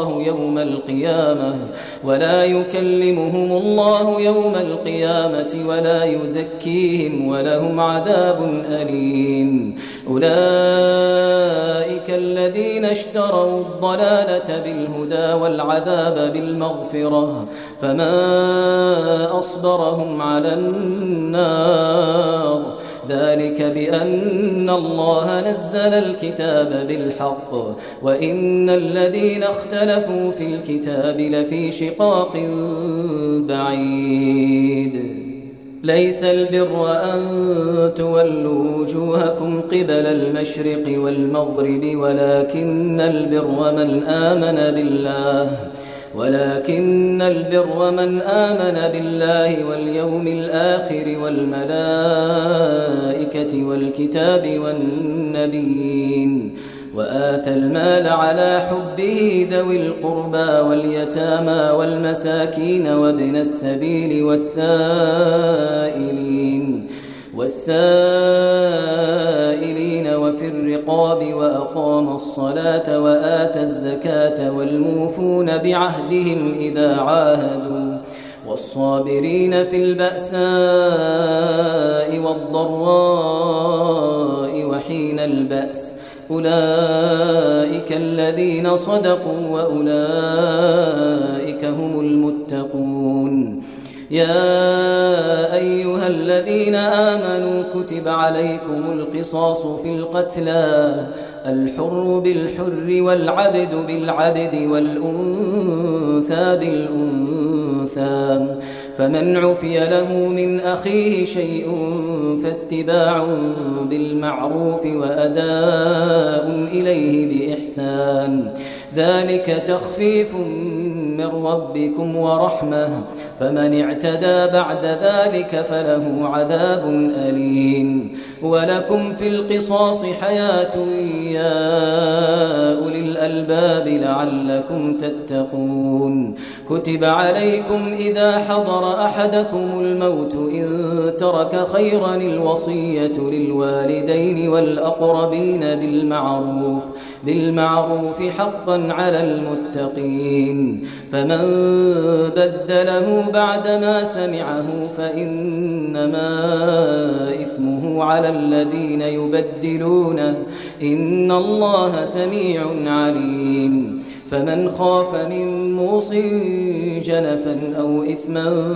الله يوم القيامة ولا يزكيهم ولهم عذاب أليم أولئك الذين اشتروا الضلالة بالهدى والعذاب بالمغفرة فما أصبرهم على النار ذلك بأن الله نزل الكتاب بالحق وإن الذين اختلفوا في الكتاب لفي شقاق بعيد ليس البر أن تولوا وجوهكم قبل المشرق والمغرب ولكن البر من آمن بالله واليوم الآخر والملائكة والكتاب والنبيين وآتى المال على حبه ذوي القربى واليتامى والمساكين وابن السبيل والسائلين وفي الرقاب وأقام الصلاة وآتى الزكاة والموفون بعهدهم إذا عاهدوا والصابرين في البأساء والضراء وحين البأس أولئك الذين صدقوا وأولئك هم المتقون يا أيها الذين آمنوا كتب عليكم القصاص في القتلى الحر بالحر والعبد بالعبد والأنثى بالأنثى فمن عفي له من أخيه شيء فاتباع بالمعروف وأداء إليه بإحسان ذلك تخفيف من ربكم ورحمة فمن اعتدى بعد ذلك فله عذاب أليم ولكم في القصاص حياة يا أولي الألباب لعلكم تتقون كتب عليكم إذا حضر أحدكم الموت إن ترك خيرا الوصية للوالدين والأقربين بالمعروف حقا على المتقين فمن بدله بعدما سمعه فإنما إثمه على الذين يبدلونه إن الله سميع عليم فمن خاف من موص جنفا أو إثما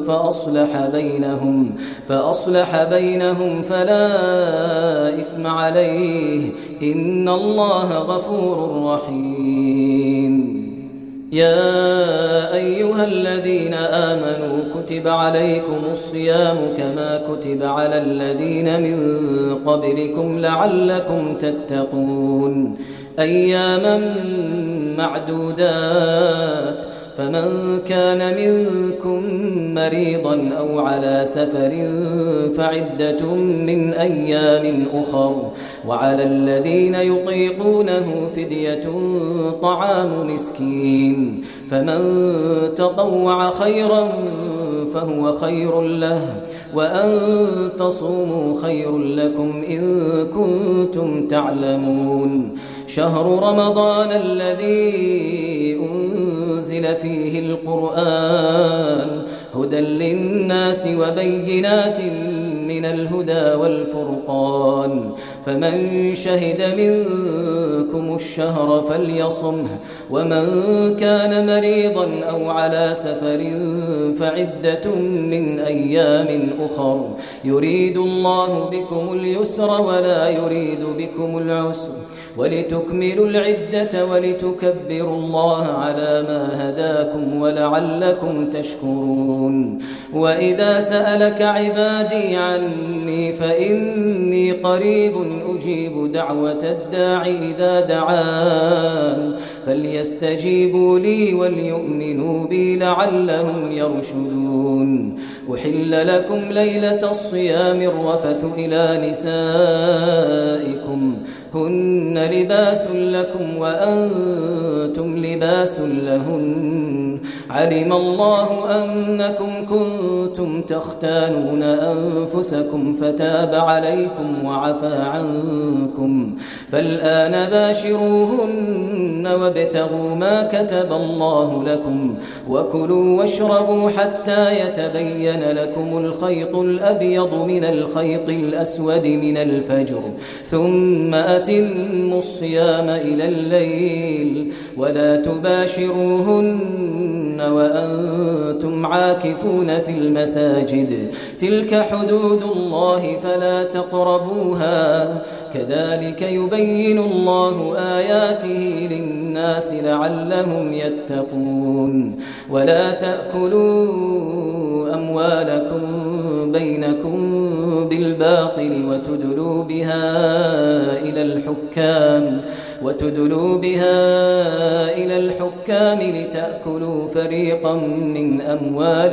فأصلح بينهم فلا إثم عليه إن الله غفور رحيم يا أيها الذين آمنوا كتب عليكم الصيام كما كتب على الذين من قبلكم لعلكم تتقون أياما معدودات فمن كان منكم مريضا أو على سفر فعدة من أيام أخر وعلى الذين يطيقونه فدية طعام مسكين فمن تطوع خيرا فهو خير له وأن تصوموا خير لكم إن كنتم تعلمون شهر رمضان الذي أنزل فيه القرآن هدى للناس وبينات من الهدى والفرقان فمن شهد منكم الشهر فليصمه ومن كان مريضا أو على سفر فعدة من أيام أخر يريد الله بكم اليسر ولا يريد بكم العسر ولتكملوا العدة ولتكبروا الله على ما هداكم ولعلكم تشكرون وإذا سألك عبادي عني فإني قريب أجيب دعوة الداع إذا دعان فليستجيبوا لي وليؤمنوا بي لعلهم يرشدون أحل لكم ليلة الصيام الرفث إلى نسائكم هن لباس لكم وأنتم لباس لهن علم الله أنكم كنتم تختانون أنفسكم فتاب عليكم وعفى عنكم فالآن باشروهن وابتغوا ما كتب الله لكم وكلوا واشربوا حتى يتبين لكم الخيط الأبيض من الخيط الأسود من الفجر ثم أتموا الصيام إلى الليل ولا تباشروهن وأنتم عاكفون في المساجد تلك حدود الله فلا تقربوها كذلك يبين الله آياته للناس لعلهم يتقون ولا تأكلوا أموالكم بينكم بالباطل وتدلوا بها إلى الحكام لتأكلوا فريقا من أموال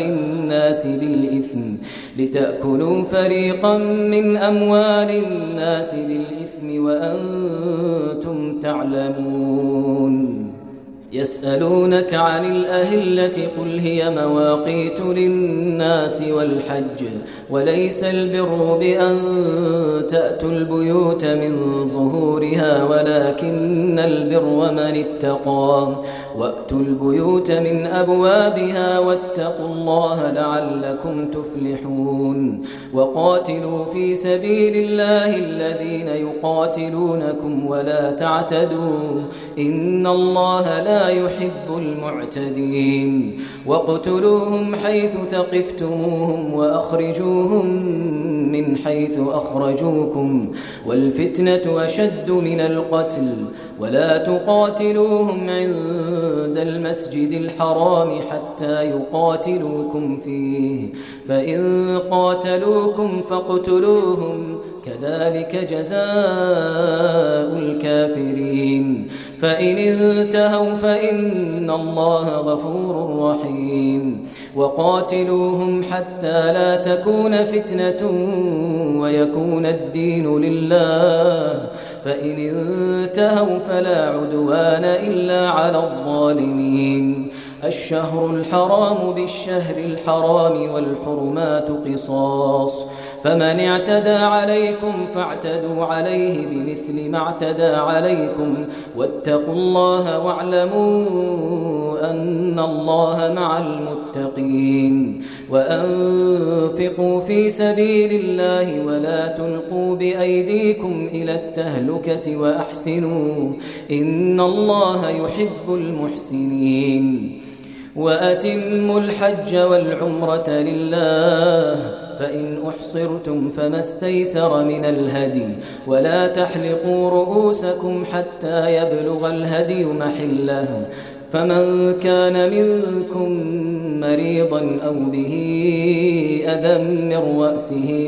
الناس بالإثم وأنتم تعلمون يسألونك عن الأهلة قل هي مواقيت للناس والحج وليس البر بأن تأتوا البيوت من ظهورها ولكن البر من اتقى وأتوا البيوت من أبوابها واتقوا الله لعلكم تفلحون وقاتلوا في سبيل الله الذين يقاتلونكم ولا تعتدوا إن الله لا يحب المعتدين واقتلوهم حيث ثقفتموهم وأخرجوهم من حيث أخرجوكم والفتنة أشد من القتل ولا تقاتلوهم عند المسجد الحرام حتى يقاتلوكم فيه فإن قاتلوكم فاقتلوهم كذلك جزاء الكافرين فإن انتهوا فإن الله غفور رحيم وقاتلوهم حتى لا تكون فتنة ويكون الدين لله فإن انتهوا فلا عدوان إلا على الظالمين الشهر الحرام بالشهر الحرام والحرمات قصاص فمن اعتدى عليكم فاعتدوا عليه بمثل ما اعتدى عليكم واتقوا الله واعلموا أن الله مع المتقين وأنفقوا في سبيل الله ولا تلقوا بأيديكم إلى التهلكة وأحسنوا إن الله يحب المحسنين وأتموا الحج والعمرة لله فإن أحصرتم فما استيسر من الهدي ولا تحلقوا رؤوسكم حتى يبلغ الهدي محله فمن كان منكم مريضا أو به أذى من رأسه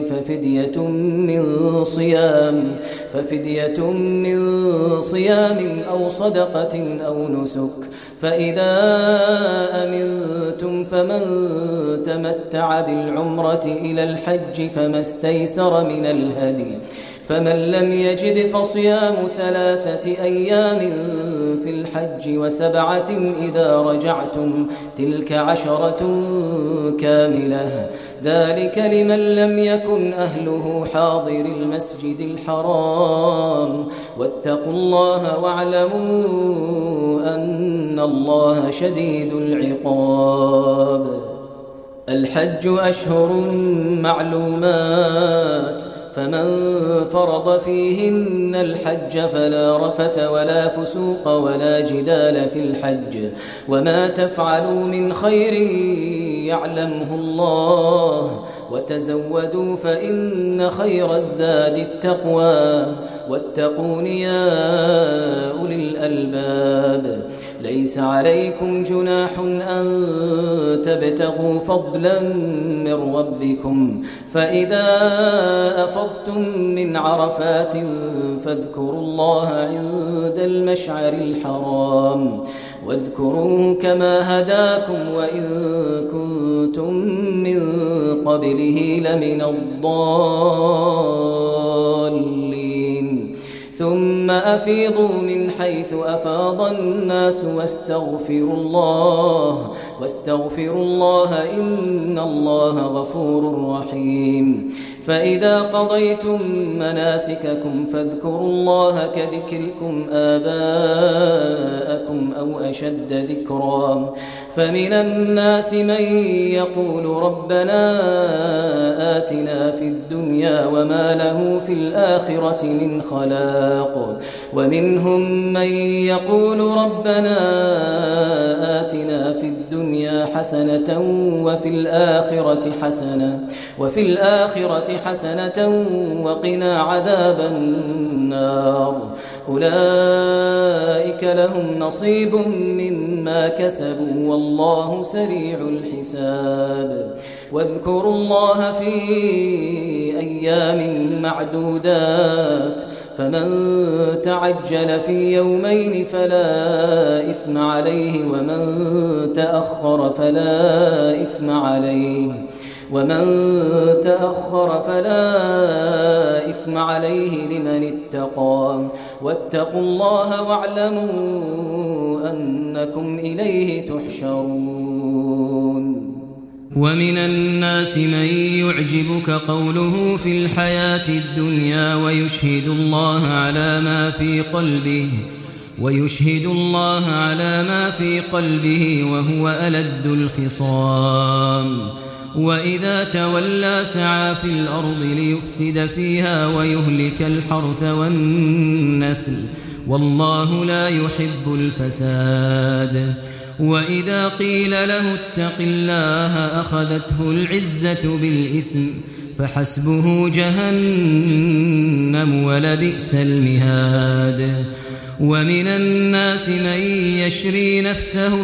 ففدية من صيام أو صدقة أو نسك. فإذا أمنتم فمن تمتع بالعمرة إلى الحج فما استيسر من الهدي، فمن لم يجد فصيام 3 أيام في الحج و7 إذا رجعتم، تلك 10 كاملة، ذلك لمن لم يكن أهله حاضر المسجد الحرام. واتقوا الله واعلموا أن الله شديد العقاب. الحج أشهر معلومات، فمن فرض فيهن الحج فلا رفث ولا فسوق ولا جدال في الحج، وما تفعلوا من خير يعلمه الله، وتزودوا فإن خير الزاد التقوى، واتقون يا أولي الألباب. ليس عليكم جناح أن تبتغوا فضلا من ربكم، فإذا أفضتم من عرفات فاذكروا الله عند المشعر الحرام، واذكروه كما هداكم وإن كنتم من قبله لمن الضالين. ثم أفيضوا من حيث أفاض الناس واستغفروا الله إن الله غفور رحيم. فإذا قضيتم مناسككم فاذكروا الله كذكركم آباءكم أو أشد ذكرا. فمن الناس من يقول ربنا آتنا في الدنيا وما له في الآخرة من خلاق، ومنهم من يقول ربنا آتنا في الدنيا حسنة وفي الآخرة حسنة وقنا عذاب النار. أولئك لهم نصيب مما كسبوا والله سريع الحساب. واذكروا الله في أيام معدودات، فمن تعجل في يومين فلا إثم عليه ومن تأخر فلا إثم عليه لمن اتقى. واتقوا الله واعلموا أنكم إليه تحشرون. ومن الناس من يعجبك قوله في الحياة الدنيا ويشهد الله على ما في قلبه وهو ألد الخصام. وإذا تولى سعى في الأرض ليفسد فيها ويهلك الحرث والنسل والله لا يحب الفساد. وإذا قيل له اتق الله أخذته العزة بالإثم فحسبه جهنم ولبئس المهاد. ومن الناس من يشري نفسه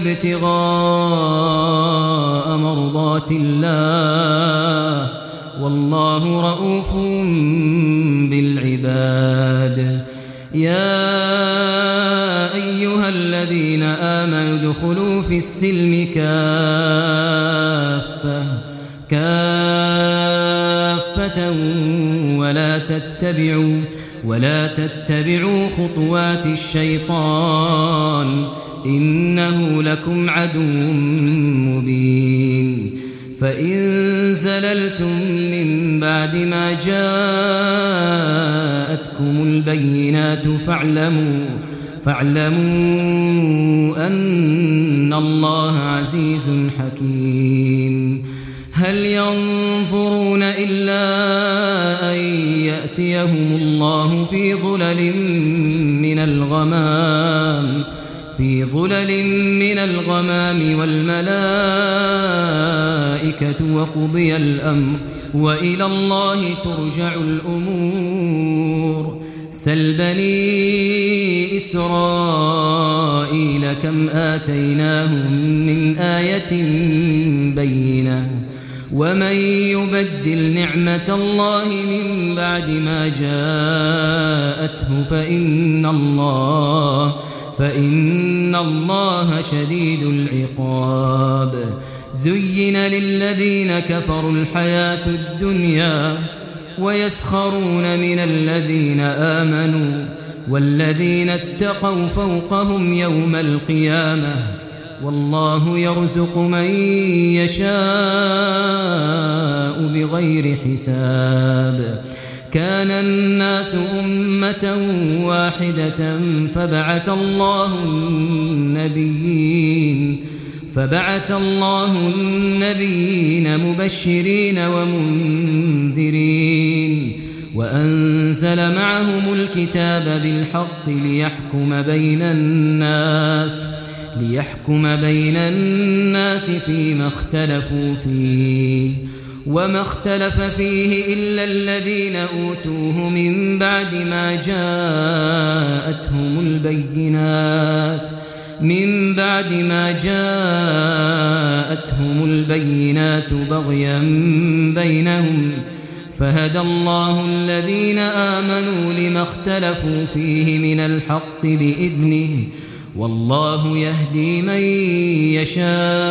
ابتغاء مرضات الله والله رؤوف بالعباد. يا أيها الذين آمنوا ادخلوا في السلم كافة ولا تتبعوا خطوات الشيطان إنه لكم عدو مبين. فإن زللتم من بعد ما جاءتكم البينات فاعلموا أن الله عزيز حكيم. هل ينظرون إلا أن يأتيهم الله في ظلل من الغمام والملائكة وقضي الأمر وإلى الله ترجع الأمور. سل بني إسرائيل كم آتيناهم من آية بينة ومن يبدل نعمة الله من بعد ما جاءته فإن الله شديد العقاب زين للذين كفروا الحياة الدنيا ويسخرون من الذين آمنوا والذين اتقوا فوقهم يوم القيامة والله يرزق من يشاء بغير حساب كان الناس أمة واحدة فبعث الله النبيين مبشرين ومنذرين وأنزل معهم الكتاب بالحق ليحكم بين الناس فيما اختلفوا فيه وما اختلف فيه إلا الذين أوتوه من بعد ما جاءتهم البينات بغيا بينهم فهدى الله الذين آمنوا لما اختلفوا فيه من الحق بإذنه والله يهدي من يشاء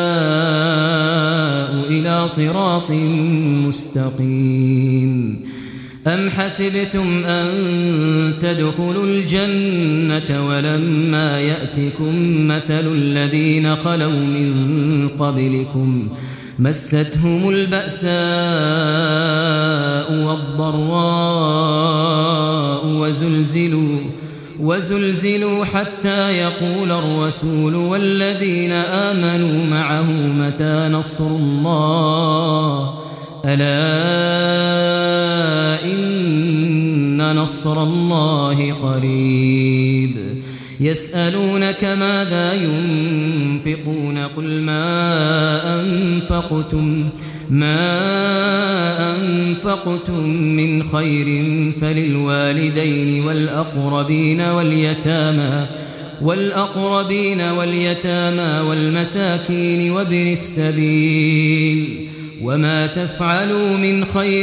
إلى صراط مستقيم أم حسبتم أن تدخلوا الجنة ولما يأتكم مثل الذين خلوا من قبلكم مستهم البأساء والضراء وزلزلوا حتى يقول الرسول والذين آمنوا معه متى نصر الله ألا إن نصر الله قريب يسألونك ماذا ينفقون قل ما أنفقتم من خير فللوالدين والأقربين واليتامى والمساكين وابن السبيل وما تفعلوا من خير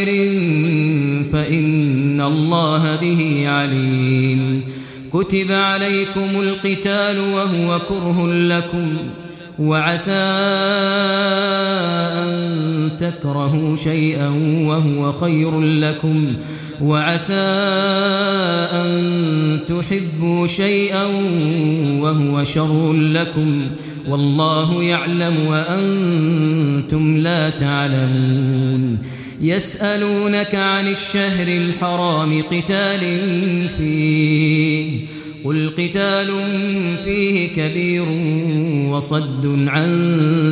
فإن الله به عليم كتب عليكم القتال وهو كره لكم وعسى أن تكرهوا شيئا وهو خير لكم وعسى أن تحبوا شيئا وهو شر لكم والله يعلم وأنتم لا تعلمون يسألونك عن الشهر الحرام قتال فيه قل قتال فيه كبير وصد عن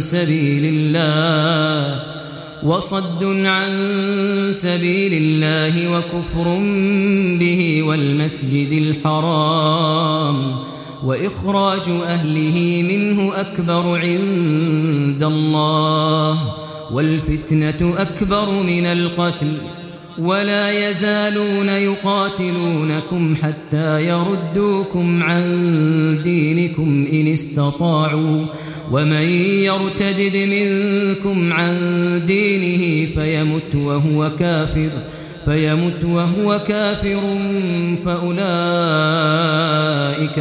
سبيل الله وكفر به والمسجد الحرام وإخراج أهله منه أكبر عند الله والفتنة أكبر من القتل ولا يزالون يقاتلونكم حتى يردوكم عن دينكم إن استطاعوا ومن يرتدد منكم عن دينه فيمت وهو كافر فأولئك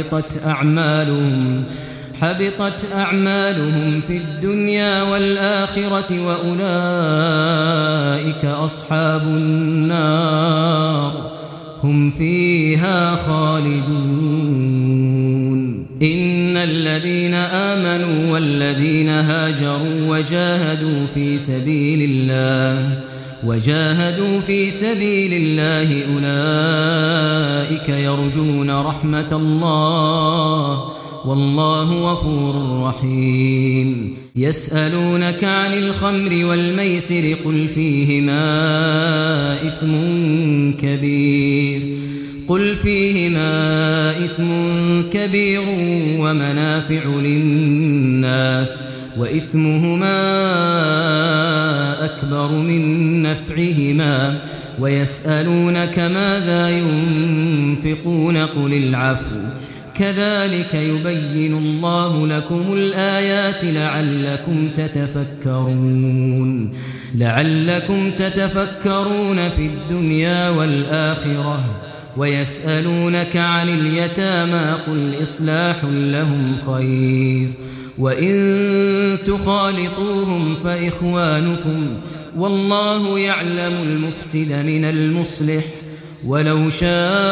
حبطت أعمالهم في الدنيا والآخرة وأولئك أصحاب النار هم فيها خالدون إن الذين آمنوا والذين هاجروا وجاهدوا في سبيل الله أولئك يرجون رحمة الله والله غفور رحيم يسألونك عن الخمر والميسر قل فيهما إثم كبير ومنافع للناس وإثمهما أكبر من نفعهما ويسألونك ماذا ينفقون قل العفو كذلك يبين الله لكم الآيات لعلكم تتفكرون في الدنيا والآخرة ويسألونك عن اليتامى قل إصلاح لهم خير وإن تخالطوهم فإخوانكم والله يعلم المفسد من المصلح ولو شاء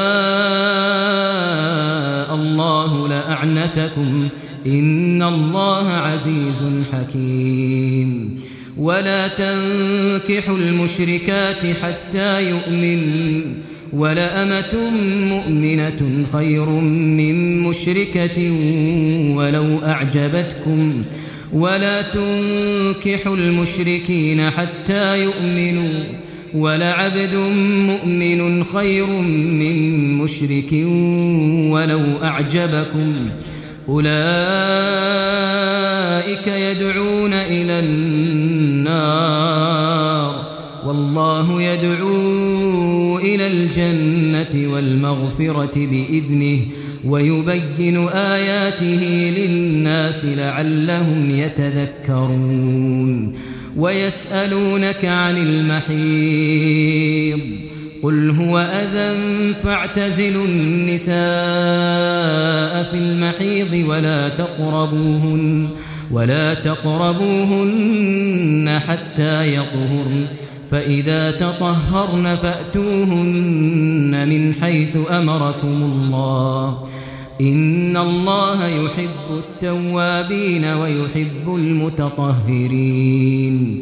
الله لأعنتكم إن الله عزيز حكيم ولا تنكحوا المشركات حتى يؤمنوا ولأمة مؤمنة خير من مشركة ولو أعجبتكم ولا تنكحوا المشركين حتى يؤمنوا ولعبد مؤمن خير من مشرك ولو أعجبكم أولئك يدعون إلى النار والله يدعو إلى الجنة والمغفرة بإذنه ويبين آياته للناس لعلهم يتذكرون ويسألونك عن المحيض قل هو أذى فاعتزلوا النساء في المحيض ولا تقربوهن حتى يطهرن فإذا تطهرن فأتوهن من حيث أمركم الله إن الله يحب التوابين ويحب المتطهرين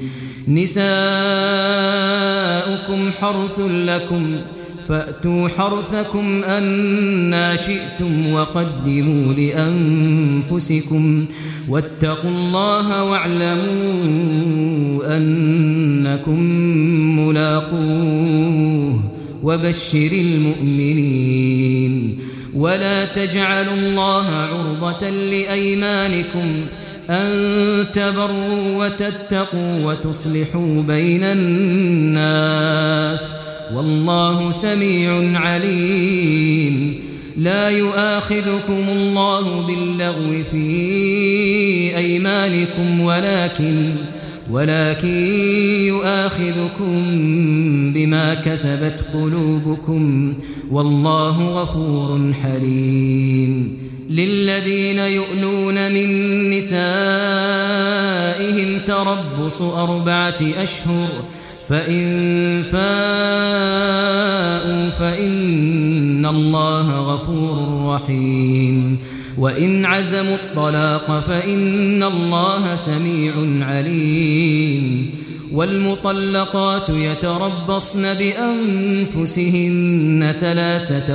نساؤكم حرث لكم فأتوا حرثكم أنى شئتم وقدموا لأنفسكم واتقوا الله واعلموا أنكم ملاقوه وبشر المؤمنين ولا تجعلوا الله عرضة لأيمانكم أن تبروا وتتقوا وتصلحوا بين الناس والله سميع عليم لا يؤاخذكم الله باللغو في أيمانكم ولكن يؤاخذكم بما كسبت قلوبكم والله غفور حليم للذين يؤلون من نسائهم تربص 4 أشهر فإن فاءوا فإن الله غفور رحيم وإن عزموا الطلاق فإن الله سميع عليم والمطلقات يتربصن بأنفسهن 3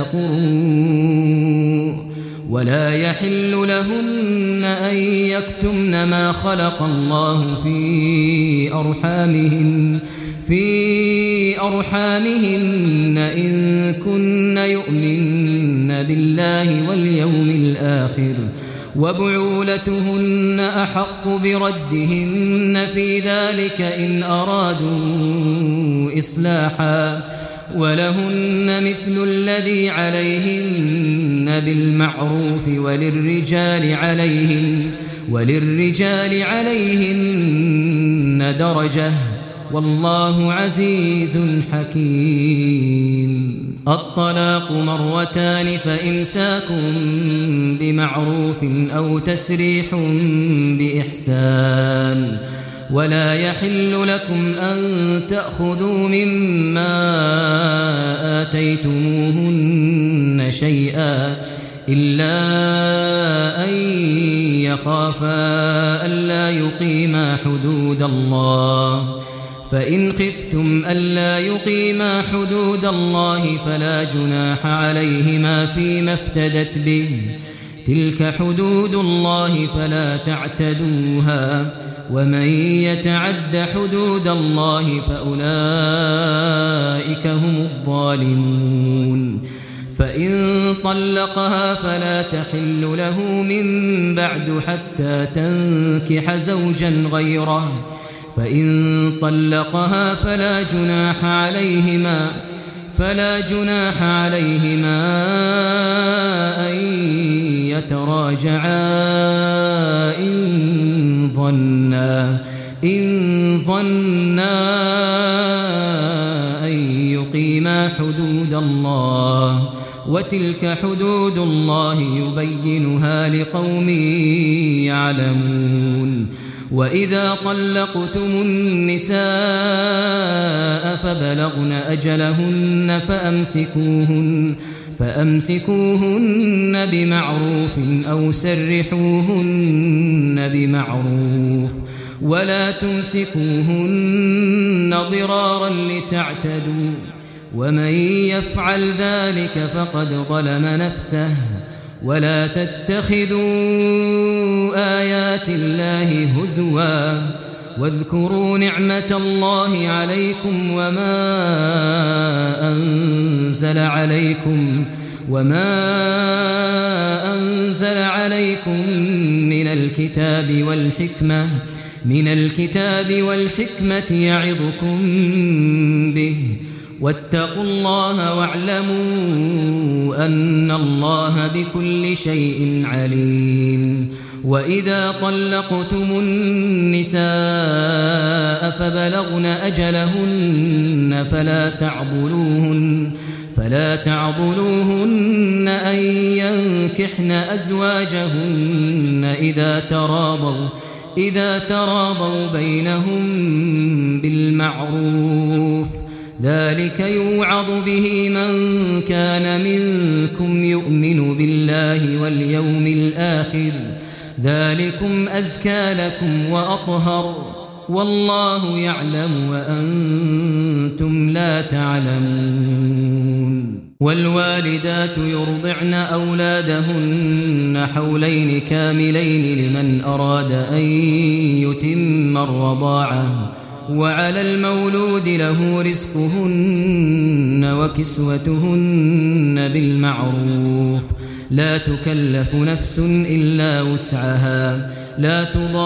قروء ولا يحل لهن أن يكتمن ما خلق الله في أرحامهن إن كن يؤمن بالله واليوم الآخر وبعولتهن أحق بردهن في ذلك إن أرادوا إصلاحا ولهن مثل الذي عليهن بالمعروف وللرجال عليهن درجة والله عزيز حكيم الطلاق 2 فإمساك بمعروف أو تسريح بإحسان ولا يحل لكم أن تأخذوا مما آتيتموهن شيئا إلا أن يخافا ألا يقيما حدود الله فإن خفتم ألا يقيما حدود الله فلا جناح عليهما فيما افتدت به تلك حدود الله فلا تعتدوها ومن يتعد حدود الله فأولئك هم الظالمون فإن طلقها فلا تحل له من بعد حتى تنكح زوجا غيره فإن طلقها فلا جناح عليهما أن يتراجعا إن ظنا أن يقيما حدود الله وتلك حدود الله يبينها لقوم يعلمون وإذا طلقتم النساء فبلغن أجلهن فأمسكوهن بمعروف أو سرحوهن بمعروف ولا تمسكوهن ضرارا لتعتدوا ومن يفعل ذلك فقد ظلم نفسه ولا تتخذوا آيات الله هزوا واذكروا نعمة الله عليكم وما أنزل عليكم من الكتاب والحكمة يعظكم به واتقوا الله واعلموا أن الله بكل شيء عليم وإذا طلقتم النساء فبلغن أجلهن فلا تعضلوهن أن ينكحن أزواجهن إذا تراضوا بينهم بالمعروف ذلك يوعظ به من كان منكم يؤمن بالله واليوم الآخر ذلكم أزكى لكم وأطهر والله يعلم وأنتم لا تعلمون والوالدات يرضعن أولادهن حولين كاملين لمن أراد أن يتم الرضاعة وعلى المولود له رزقهن وكسوتهن بالمعروف لا تكلف نفس إلا وسعها لا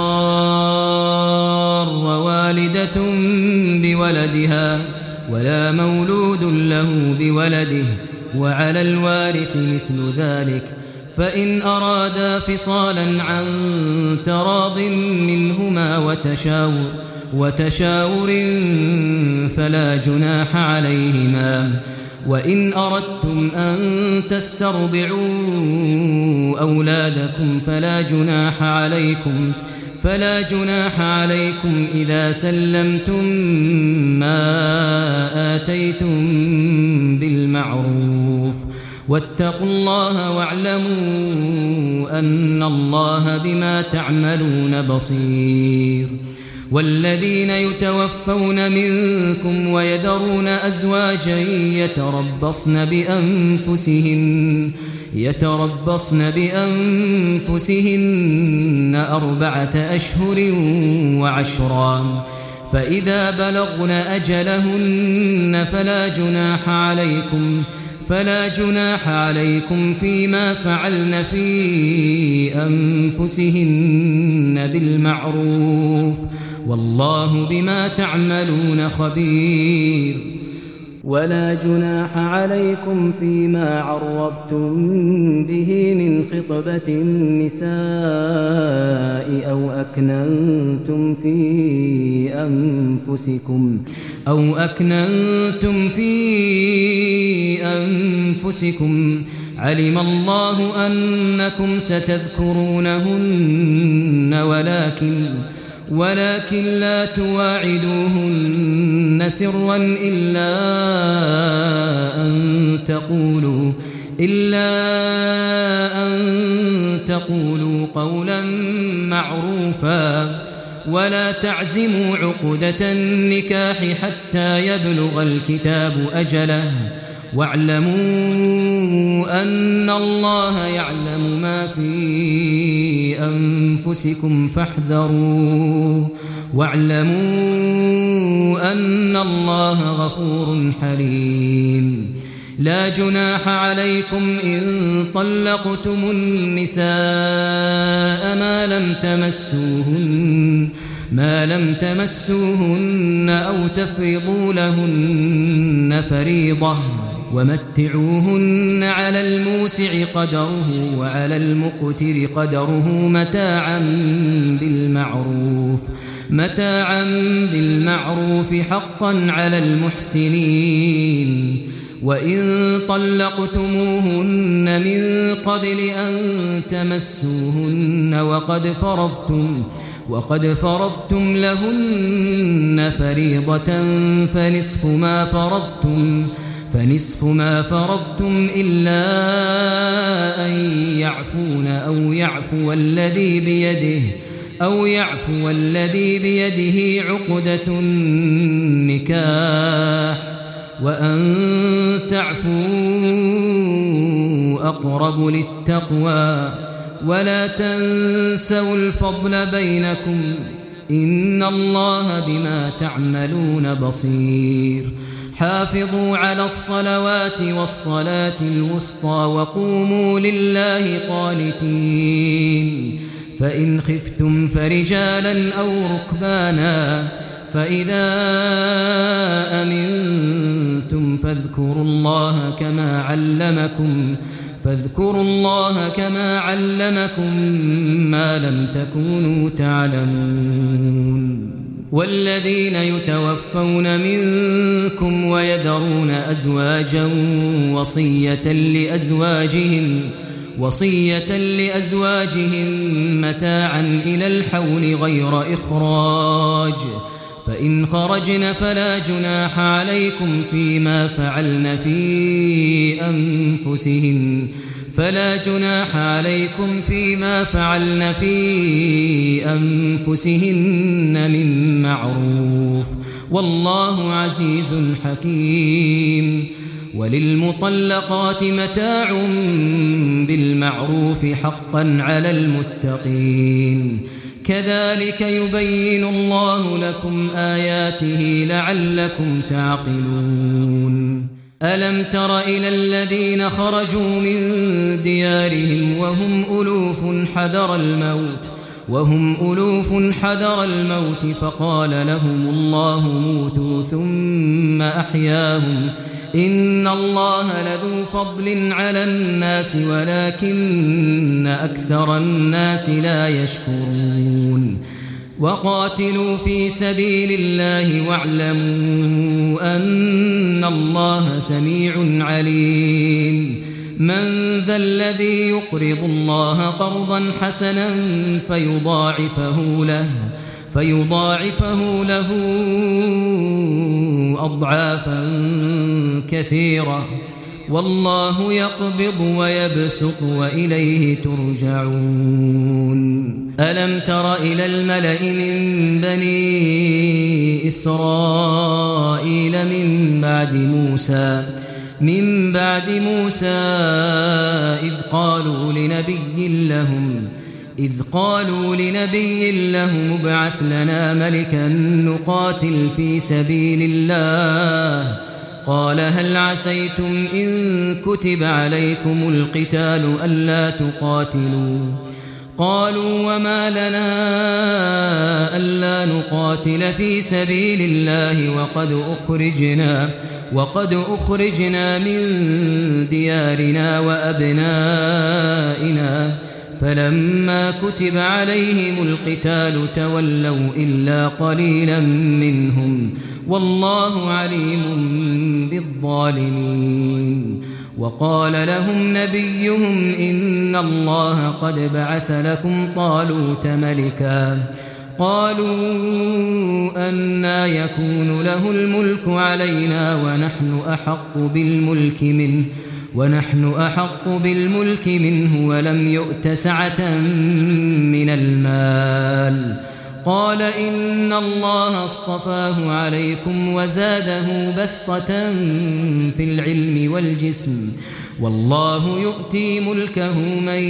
تضار والدة بولدها ولا مولود له بولده وعلى الوارث مثل ذلك فإن أرادا فصالا عن تراض منهما وتشاور فلا جناح عليهما وإن أردتم أن تسترضعوا أولادكم فلا جناح عليكم إذا سلمتم ما آتيتم بالمعروف واتقوا الله واعلموا أن الله بما تعملون بصير والذين يتوفون منكم ويذرون أزواجا يتربصن بأنفسهن 4 أشهر وعشرا فإذا بلغن أجلهن فلا جناح عليكم فيما فعلن في أنفسهن بالمعروف والله بما تعملون خبير ولا جناح عليكم فيما عرضتم به من خطبة النساء أو أكننتم في أنفسكم علم الله أنكم ستذكرونهن ولكن لا تواعدوهن سرا إلا أن تقولوا قولا معروفا ولا تعزموا عقدة النكاح حتى يبلغ الكتاب أجله واعلموا أن الله يعلم ما في أنفسكم فاحذروه واعلموا أن الله غفور حليم لا جناح عليكم إن طلقتم النساء ما لم تمسوهن أو تفرضوا لهن فريضة ومتعوهن على الموسع قدره وعلى المقتر قدره متاعا بالمعروف حقا على المحسنين. وإن طلقتموهن من قبل أن تمسوهن وقد فرضتم لهن فريضة فنصف ما فرضتم إلا أن يعفون أو يعفو الذي بيده عقدة النكاح وأن تعفوا أقرب للتقوى ولا تنسوا الفضل بينكم إن الله بما تعملون بصير. حافظوا على الصلوات والصلاة الوسطى وقوموا لله قانتين. فإن خفتم فرجالا أو ركبانا فإذا أمنتم فاذكروا الله كما علمكم ما لم تكونوا تعلمون. والذين يتوفون منكم ويذرون أزواجا وصية لأزواجهم متاعا إلى الحول غير إخراج فإن خرجن فلا جناح عليكم فيما فعلن في أنفسهن من معروف والله عزيز حكيم. وللمطلقات متاع بالمعروف حقا على المتقين. كذلك يبين الله لكم آياته لعلكم تعقلون. ألم تر إلى الذين خرجوا من ديارهم وهم ألوف حذر الموت فقال لهم الله موتوا ثم أحياهم إن الله لذو فضل على الناس ولكن أكثر الناس لا يشكرون. وقاتلوا في سبيل الله واعلموا أن الله سميع عليم. من ذا الذي يقرض الله قرضا حسنا فيضاعفه له أضعافا كثيرة والله يقبض ويبسط وإليه ترجعون. ألم تر إلى الملأ من بني إسرائيل من بعد موسى إذ قالوا لنبي لهم ابعث لنا ملكا نقاتل في سبيل الله قال هل عسيتم إن كتب عليكم القتال ألا تقاتلوا قالوا وما لنا ألا نقاتل في سبيل الله وقد أخرجنا من ديارنا وأبنائنا فلما كتب عليهم القتال تولوا إلا قليلا منهم والله عليم بالظالمين. وقال لهم نبيهم إن الله قد بعث لكم طالوت ملكا قالوا أنى يكون له الملك علينا ونحن أحق بالملك منه ولم يؤت سعة من المال قال إن الله اصطفاه عليكم وزاده بسطة في العلم والجسم والله يؤتي ملكه من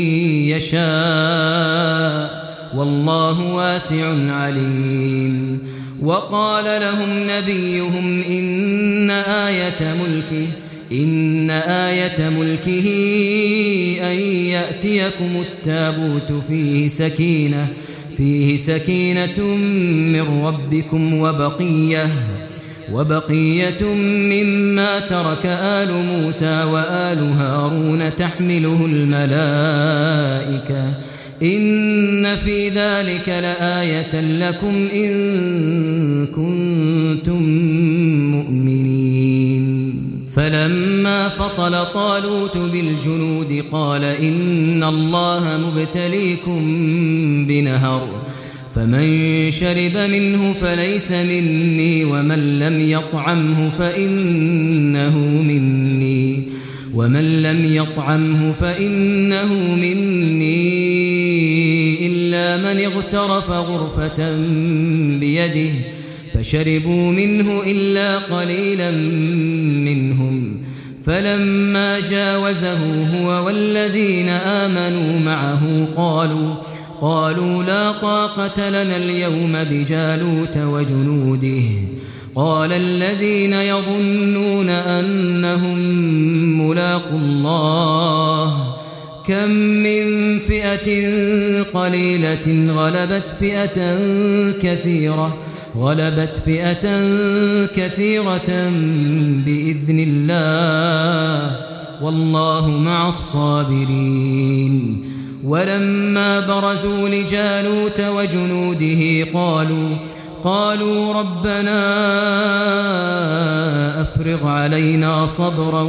يشاء والله واسع عليم. وقال لهم نبيهم إن آية ملكه أن يأتيكم التابوت فيه سكينة من ربكم وبقية مما ترك آل موسى وآل هارون تحمله الملائكة إن في ذلك لآية لكم إن كنتم مؤمنين. فلما فصل طالوت بالجنود قال إن الله مبتليكم بنهر فمن شرب منه فليس مني ومن لم يطعمه فإنه مني إلا من اغترف غرفة بيده فشربوا منه إلا قليلا منهم. فلما جاوزه هو والذين آمنوا معه قالوا لا طاقة لنا اليوم بجالوت وجنوده. قال الذين يظنون أنهم ملاقوا الله كم من فئة قليلة غلبت فئة كثيرة بإذن الله والله مع الصابرين. ولما برزوا لجالوت وجنوده قالوا ربنا أفرغ علينا صبرا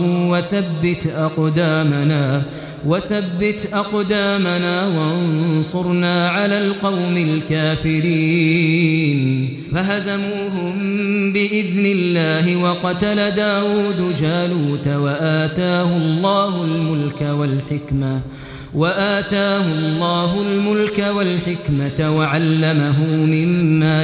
وثبت أقدامنا وانصرنا على القوم الكافرين. فهزموهم بإذن الله وقتل داود جالوت وآتاه الله الملك والحكمة وعلمه مما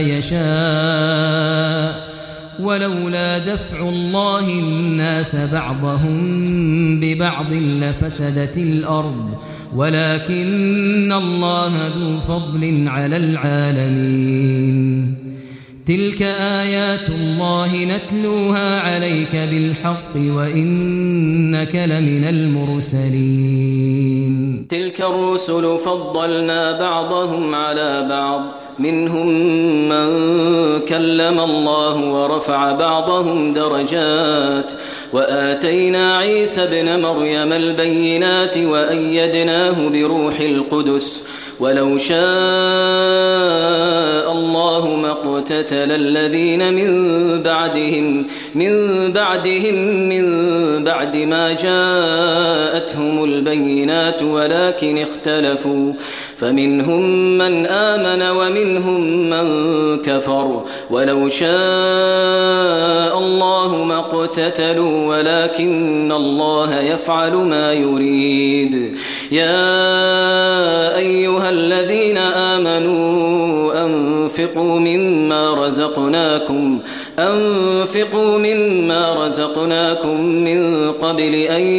يشاء ولولا دفع الله الناس بعضهم ببعض لفسدت الأرض ولكن الله ذو فضل على العالمين. تلك آيات الله نتلوها عليك بالحق وإنك لمن المرسلين. تلك الرسل فضلنا بعضهم على بعض منهم من كلم الله ورفع بعضهم درجات وآتينا عيسى ابن مريم البينات وأيدناه بروح القدس ولو شاء الله ما اقتتل الذين من بعد ما جاءتهم البينات ولكن اختلفوا فمنهم من آمن ومنهم من كفر ولو شاء الله ما اقتتلوا ولكن الله يفعل ما يريد. يا أيها الذين آمنوا أنفقوا مما رزقناكم من قبل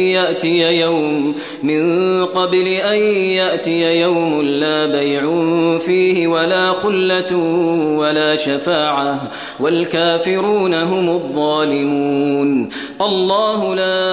أن يأتي يوم لا بيع فيه ولا خلة ولا شفاعة والكافرون هم الظالمون. الله لا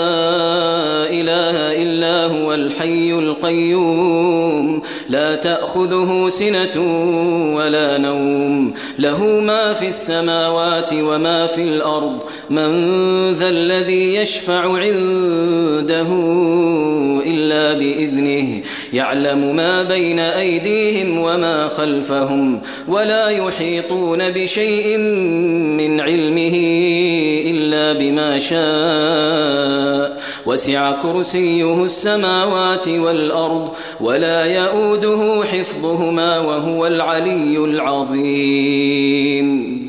إله إلا هو الحي القيوم لا تأخذه سنة ولا نوم له ما في السماوات وما في الأرض من ذا الذي يشفع عنده إلا بإذنه يعلم ما بين أيديهم وما خلفهم ولا يحيطون بشيء من علمه إلا بما شاء وسع كرسيه السماوات والأرض ولا يؤوده حفظهما وهو العلي العظيم.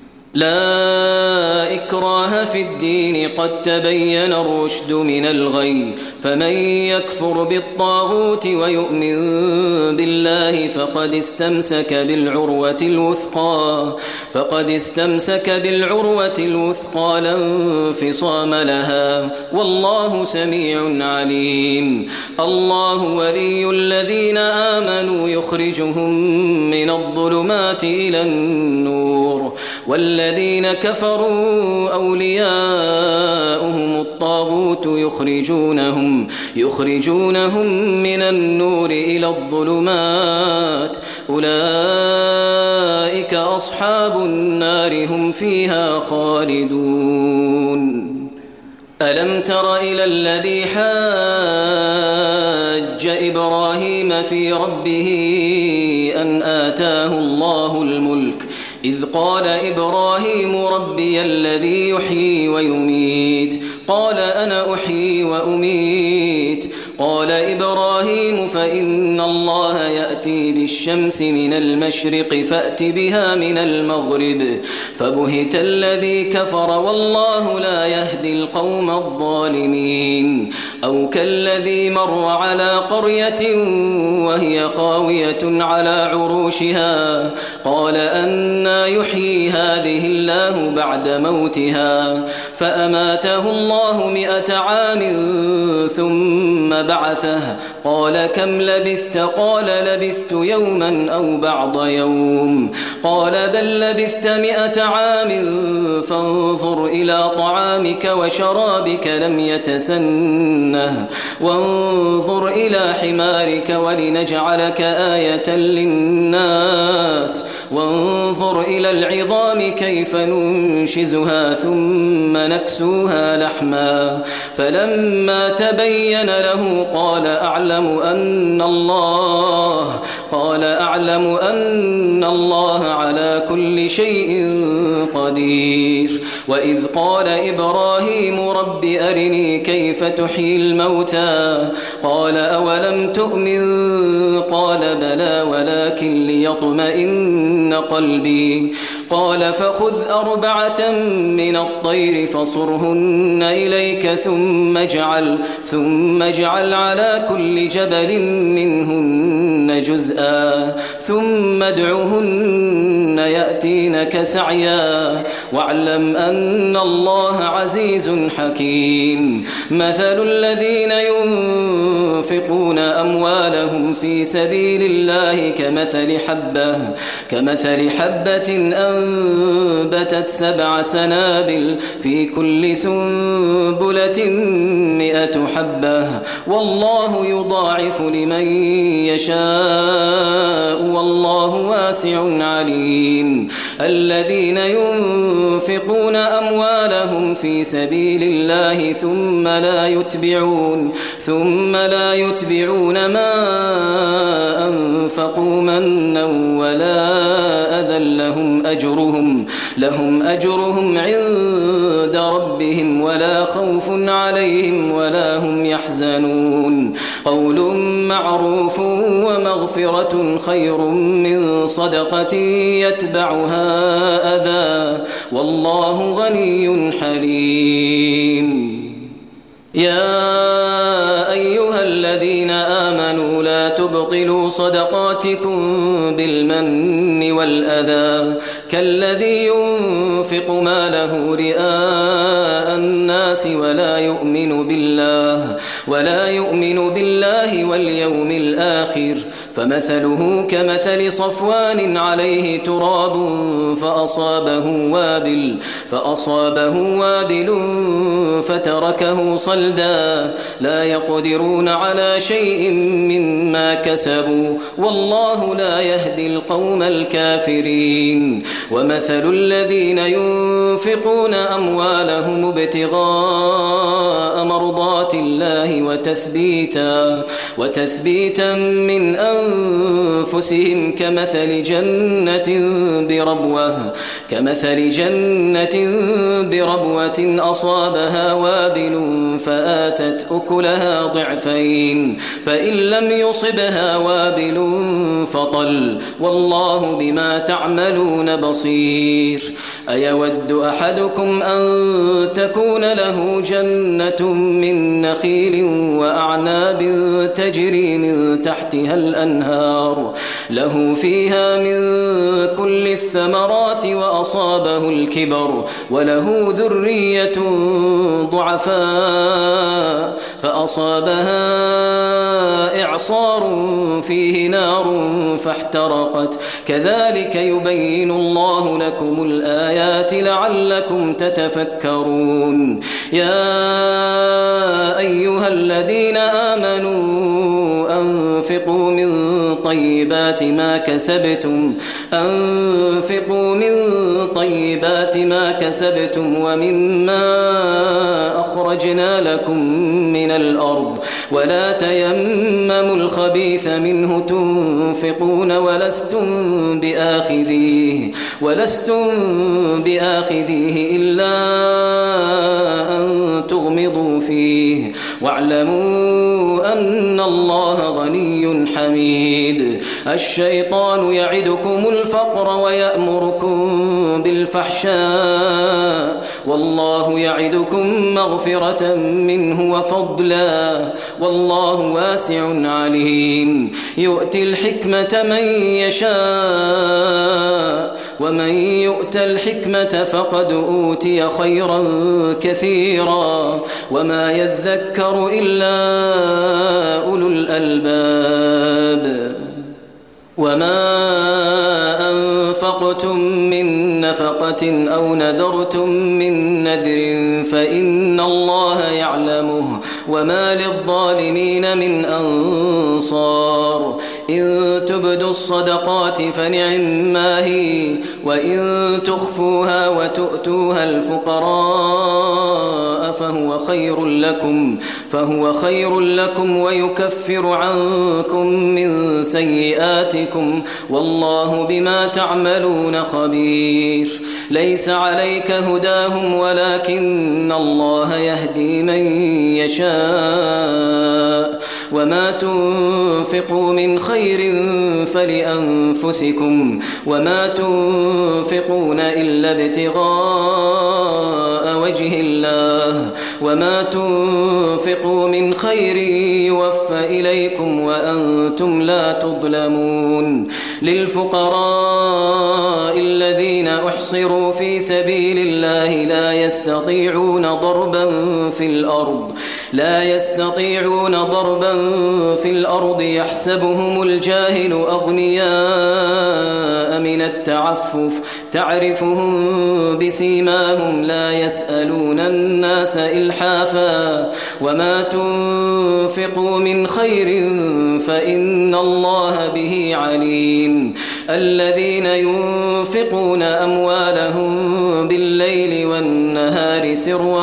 لا إكراه في الدين قد تبين الرشد من الغي فمن يكفر بالطاغوت ويؤمن بالله فقد استمسك بالعروة الوثقى لا انفصام لها والله سميع عليم. الله ولي الذين آمنوا يخرجهم من الظلمات إلى النور والذين كفروا أولياؤهم الطاغوت يخرجونهم من النور إلى الظلمات أولئك أصحاب النار هم فيها خالدون ألم تر إلى الذي حاج إبراهيم في ربه أن آتاه الله الملك إذ قال إبراهيم ربي الذي يحيي ويميت قال أنا أحيي وأميت قال إبراهيم فإن الله يأتي بالشمس من المشرق فأت بها من المغرب فبهت الذي كفر والله لا يهدي القوم الظالمين أو كالذي مر على قرية وهي خاوية على عروشها قال أنى يحيي هذه الله بعد موتها فأماته الله 100 عام ثم بعثه قال كم لبثت قال لبثت يوما أو بعض يوم قال بل لبثت 100 عام فانظر إلى طعامك وشرابك لم يتسنه وانظر إلى حمارك ولنجعلك آية للناس وانظر إلى العظام كيف ننشزها ثم نكسوها لحما فلما تبين له قال أعلم أن الله على كل شيء قدير وإذ قال إبراهيم رب أرني كيف تحيي الموتى قال أولم تؤمن قال بلى ولكن ليطمئن قلبي قال فخذ 4 من الطير فصرهن إليك ثم اجعل على كل جبل منهن جزءا ثم ادعهن يأتينك سعيا واعلم أن الله عزيز حكيم مثل الذين ينفقون أموالهم في سبيل الله كمثل حبة أنبتت 7 سنابل في كل سنبلة 100 حبة والله يضاعف لمن يشاء والله واسع عليم الذين ينفقون أموالهم في سبيل الله ثم لا يتبعون ما أنفقوا منا ولا أذى لهم أجرهم عند ربهم ولا خوف عليهم ولا هم يحزنون قول معروف ومغفرة خير من صدقة يتبعها أذى والله غني حليم يا أيها الذين آمنوا لا تبطلوا صدقاتكم بالمن والأذى كالذي ينفق ماله رئاء الناس ولا يؤمن بالله واليوم الآخر فمثله كمثل صفوان عليه تراب فأصابه وابل فتركه صلدا لا يقدرون على شيء مما كسبوا والله لا يهدي القوم الكافرين ومثل الذين ينفقون أموالهم ابتغاء مرضات الله وتثبيتا من أنفسهم كمثل جنة بربوة أصابها وابل فآتت أكلها ضعفين فإن لم يصبها وابل فطل والله بما تعملون بصير أيود أحدكم أن تكون له جنة من نخيل وأعناب تجري من تحتها الأنهار له فيها من كل الثمرات وأصابه الكبر وله ذرية ضعفاء فأصابها إعصار فيه نار فاحترقت كذلك يبين الله لكم الآيات لعلكم تتفكرون يا أيها الذين آمنوا أنفقوا من طيبات ما كسبتم ومما أخرجنا لكم من الأرض ولا تيمموا الخبيث منه تنفقون ولستم بآخذيه إلا أن تغمضوا فيه واعلموا أن الله غني حميد الشيطان يعدكم الفقر ويأمركم بالفحشاء والله يعدكم مغفرة منه وفضلا والله واسع عليم يؤتي الحكمة من يشاء ومن يؤت الحكمة فقد أوتي خيرا كثيرا وما يذكر إلا أولو الألباب وما أنفقتم من نفقة أو نذرتم من نذر فإن الله يعلمه وما للظالمين من أنصار إن تبدوا الصدقات فنعما هي وإن تخفوها وتؤتوها الفقراء فهو خير لكم ويكفر عنكم من سيئاتكم والله بما تعملون خبير ليس عليك هداهم ولكن الله يهدي من يشاء وما تنفقوا من خير فلأنفسكم وما تنفقون إلا ابتغاء وجه الله وما تنفقوا من خير يوفى إليكم وأنتم لا تظلمون للفقراء الذين أحصروا في سبيل الله لا يستطيعون ضربا في الأرض يحسبهم الجاهل أغنياء من التعفف تعرفهم بسيماهم لا يسألون الناس إلحافا وما تنفقوا من خير فإن الله به عليم الذين ينفقون أموالهم بالليل والنهار سرا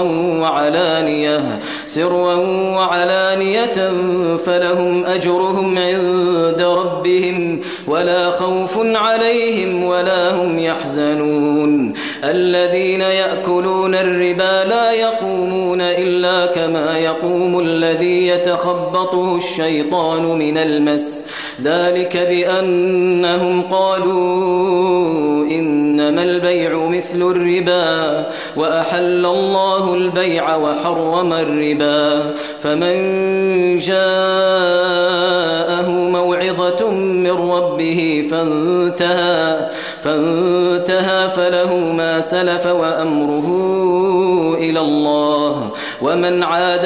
وعلانية فلهم أجرهم عند ربهم ولا خوف عليهم ولا هم يحزنون الذين يأكلون الربا لا يقومون إلا كما يقوم الذي يتخبطه الشيطان من المس ذلك بأنهم قالوا إنما البيع مثل الربا وأحل الله البيع وحرم الربا فمن جاءه موعظة من ربه فانتهى فله ما سلف وأمره إلى الله ومن عاد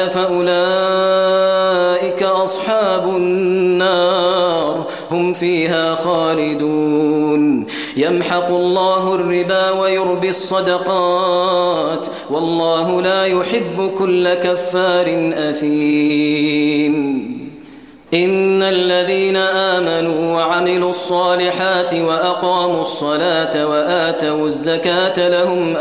فأولئك أصحاب النار هم فيها خالدون يمحق الله الربا ويربي الصدقات والله لا يحب كل كفار أثيم إن الذين آمنوا وعملوا الصالحات وأقاموا الصلاة وآتوا الزكاة لهم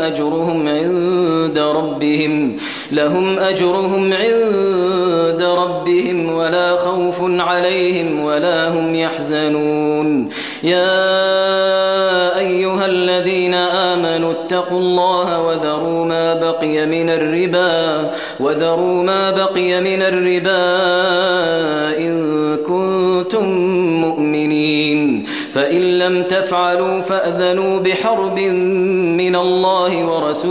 أجرهم عند ربهم ولا خوف عليهم ولا هم يحزنون يا أيها الذين آمنوا اتقوا الله وذروا ما بقي من الربا إن كنتم مؤمنين فإن لم تفعلوا فأذنوا بحرب من الله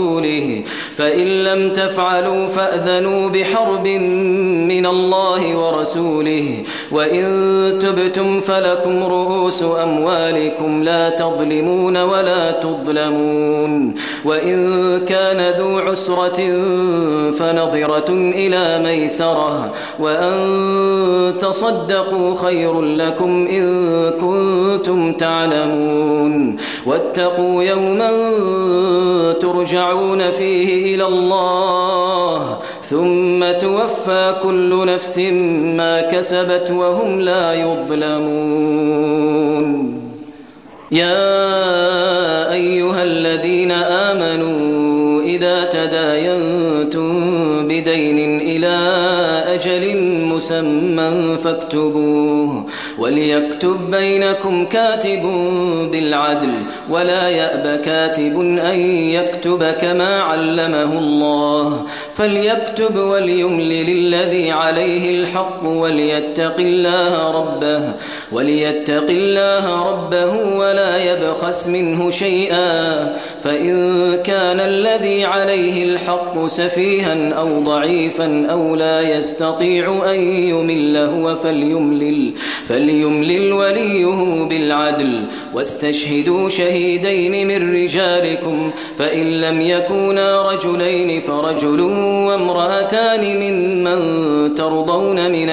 ورسوله وإن تبتم فلكم رؤوس أموالكم لا تظلمون ولا تظلمون وإن كان ذو عسرة فنظرة إلى ميسرة وأن تصدقوا خير لكم إن كنتم تعلمون واتقوا يوما ترجعون فيه إلى الله ثم توفى كل نفس ما كسبت وهم لا يظلمون. يا أيها الذين آمنوا إذا تداينتم بدين إلى أجل مسمى فاكتبوه وليكتب بينكم كاتب بالعدل ولا يأب كاتب أن يكتب كما علمه الله فليكتب وليملل الذي عليه الحق وليتق الله ربه ولا يبخس منه شيئا فإن كان الذي عليه الحق سفيها أو ضعيفا أو لا يستطيع أن يمل هو فليملل وليه بالعدل واستشهدوا شهيدين من رجالكم فإن لم يكونا رجلين فرجل وامرأتان ممن ترضون من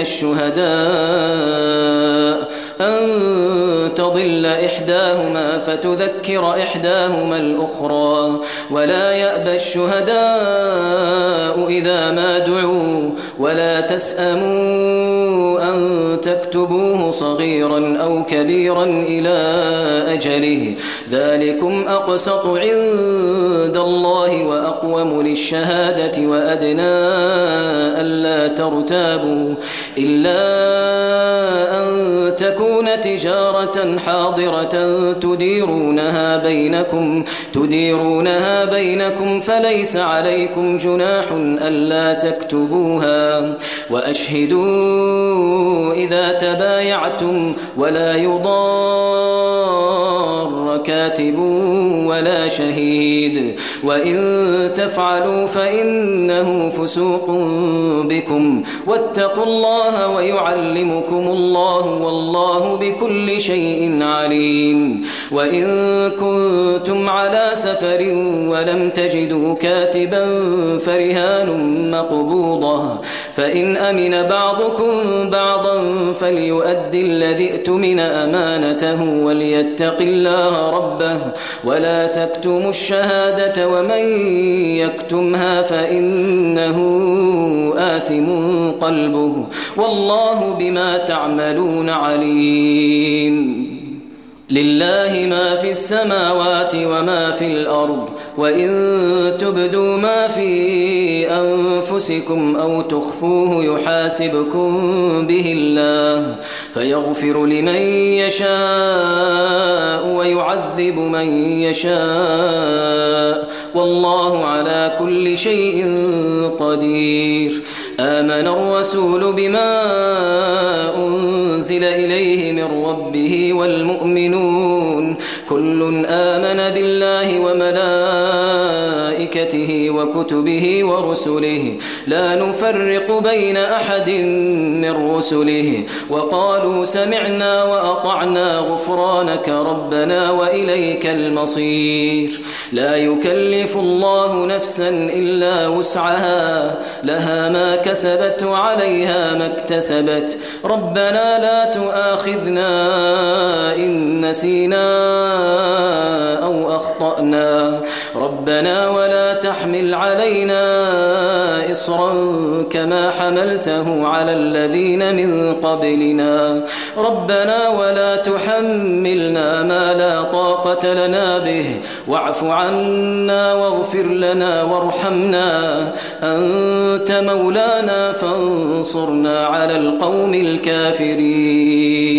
الشهداء أن تضل إحداهما فتذكر إحداهما الأخرى ولا يأبى الشهداء إذا ما دعوا ولا تسأموا أن تكتبوه صغيرا أو كبيرا إلى أجله ذلكم أقسط عند الله وأقوم للشهادة وأدنى ألا ترتابوا إلا أن تكون تجارة حاضرة تديرونها بينكم فليس عليكم جناح ألا تكتبوها وأشهدوا إذا تبايعتم ولا يضار كاتب ولا شهيد وإن تفعلوا فإنه فسوق بكم واتقوا الله ويعلمكم الله والله بكل شيء عليم. وإن كنتم على سفر ولم تجدوا كاتبا فرهان مقبوضة فإن أمن بعضكم بعضا فليؤدي الذي اؤتمن أمانته وليتق الله ربه ولا تكتموا الشهادة ومن يكتمها فإنه آثم قلبه والله بما تعملون عليم. لله ما في السماوات وما في الأرض وإن تبدوا ما في أنفسكم أو تخفوه يحاسبكم به الله فيغفر لمن يشاء ويعذب من يشاء والله على كل شيء قدير. آمن الرسول بما أنزل إليه من ربه والمؤمنون كل آمن بالله وملائكته وكتبه ورسله لا نفرق بين أحد من رسله وقالوا سمعنا وأطعنا غفرانك ربنا وإليك المصير. لا يكلف الله نفسا إلا وسعها لها ما كسبت وعليها ما اكتسبت ربنا لا تؤاخذنا إن نسينا أو أخطأنا ربنا ولا تحمل علينا إصرا كما حملته على الذين من قبلنا ربنا ولا تحملنا ما لا طاقة لنا به واعف عنا واغفر لنا وارحمنا أنت مولانا فانصرنا على القوم الكافرين.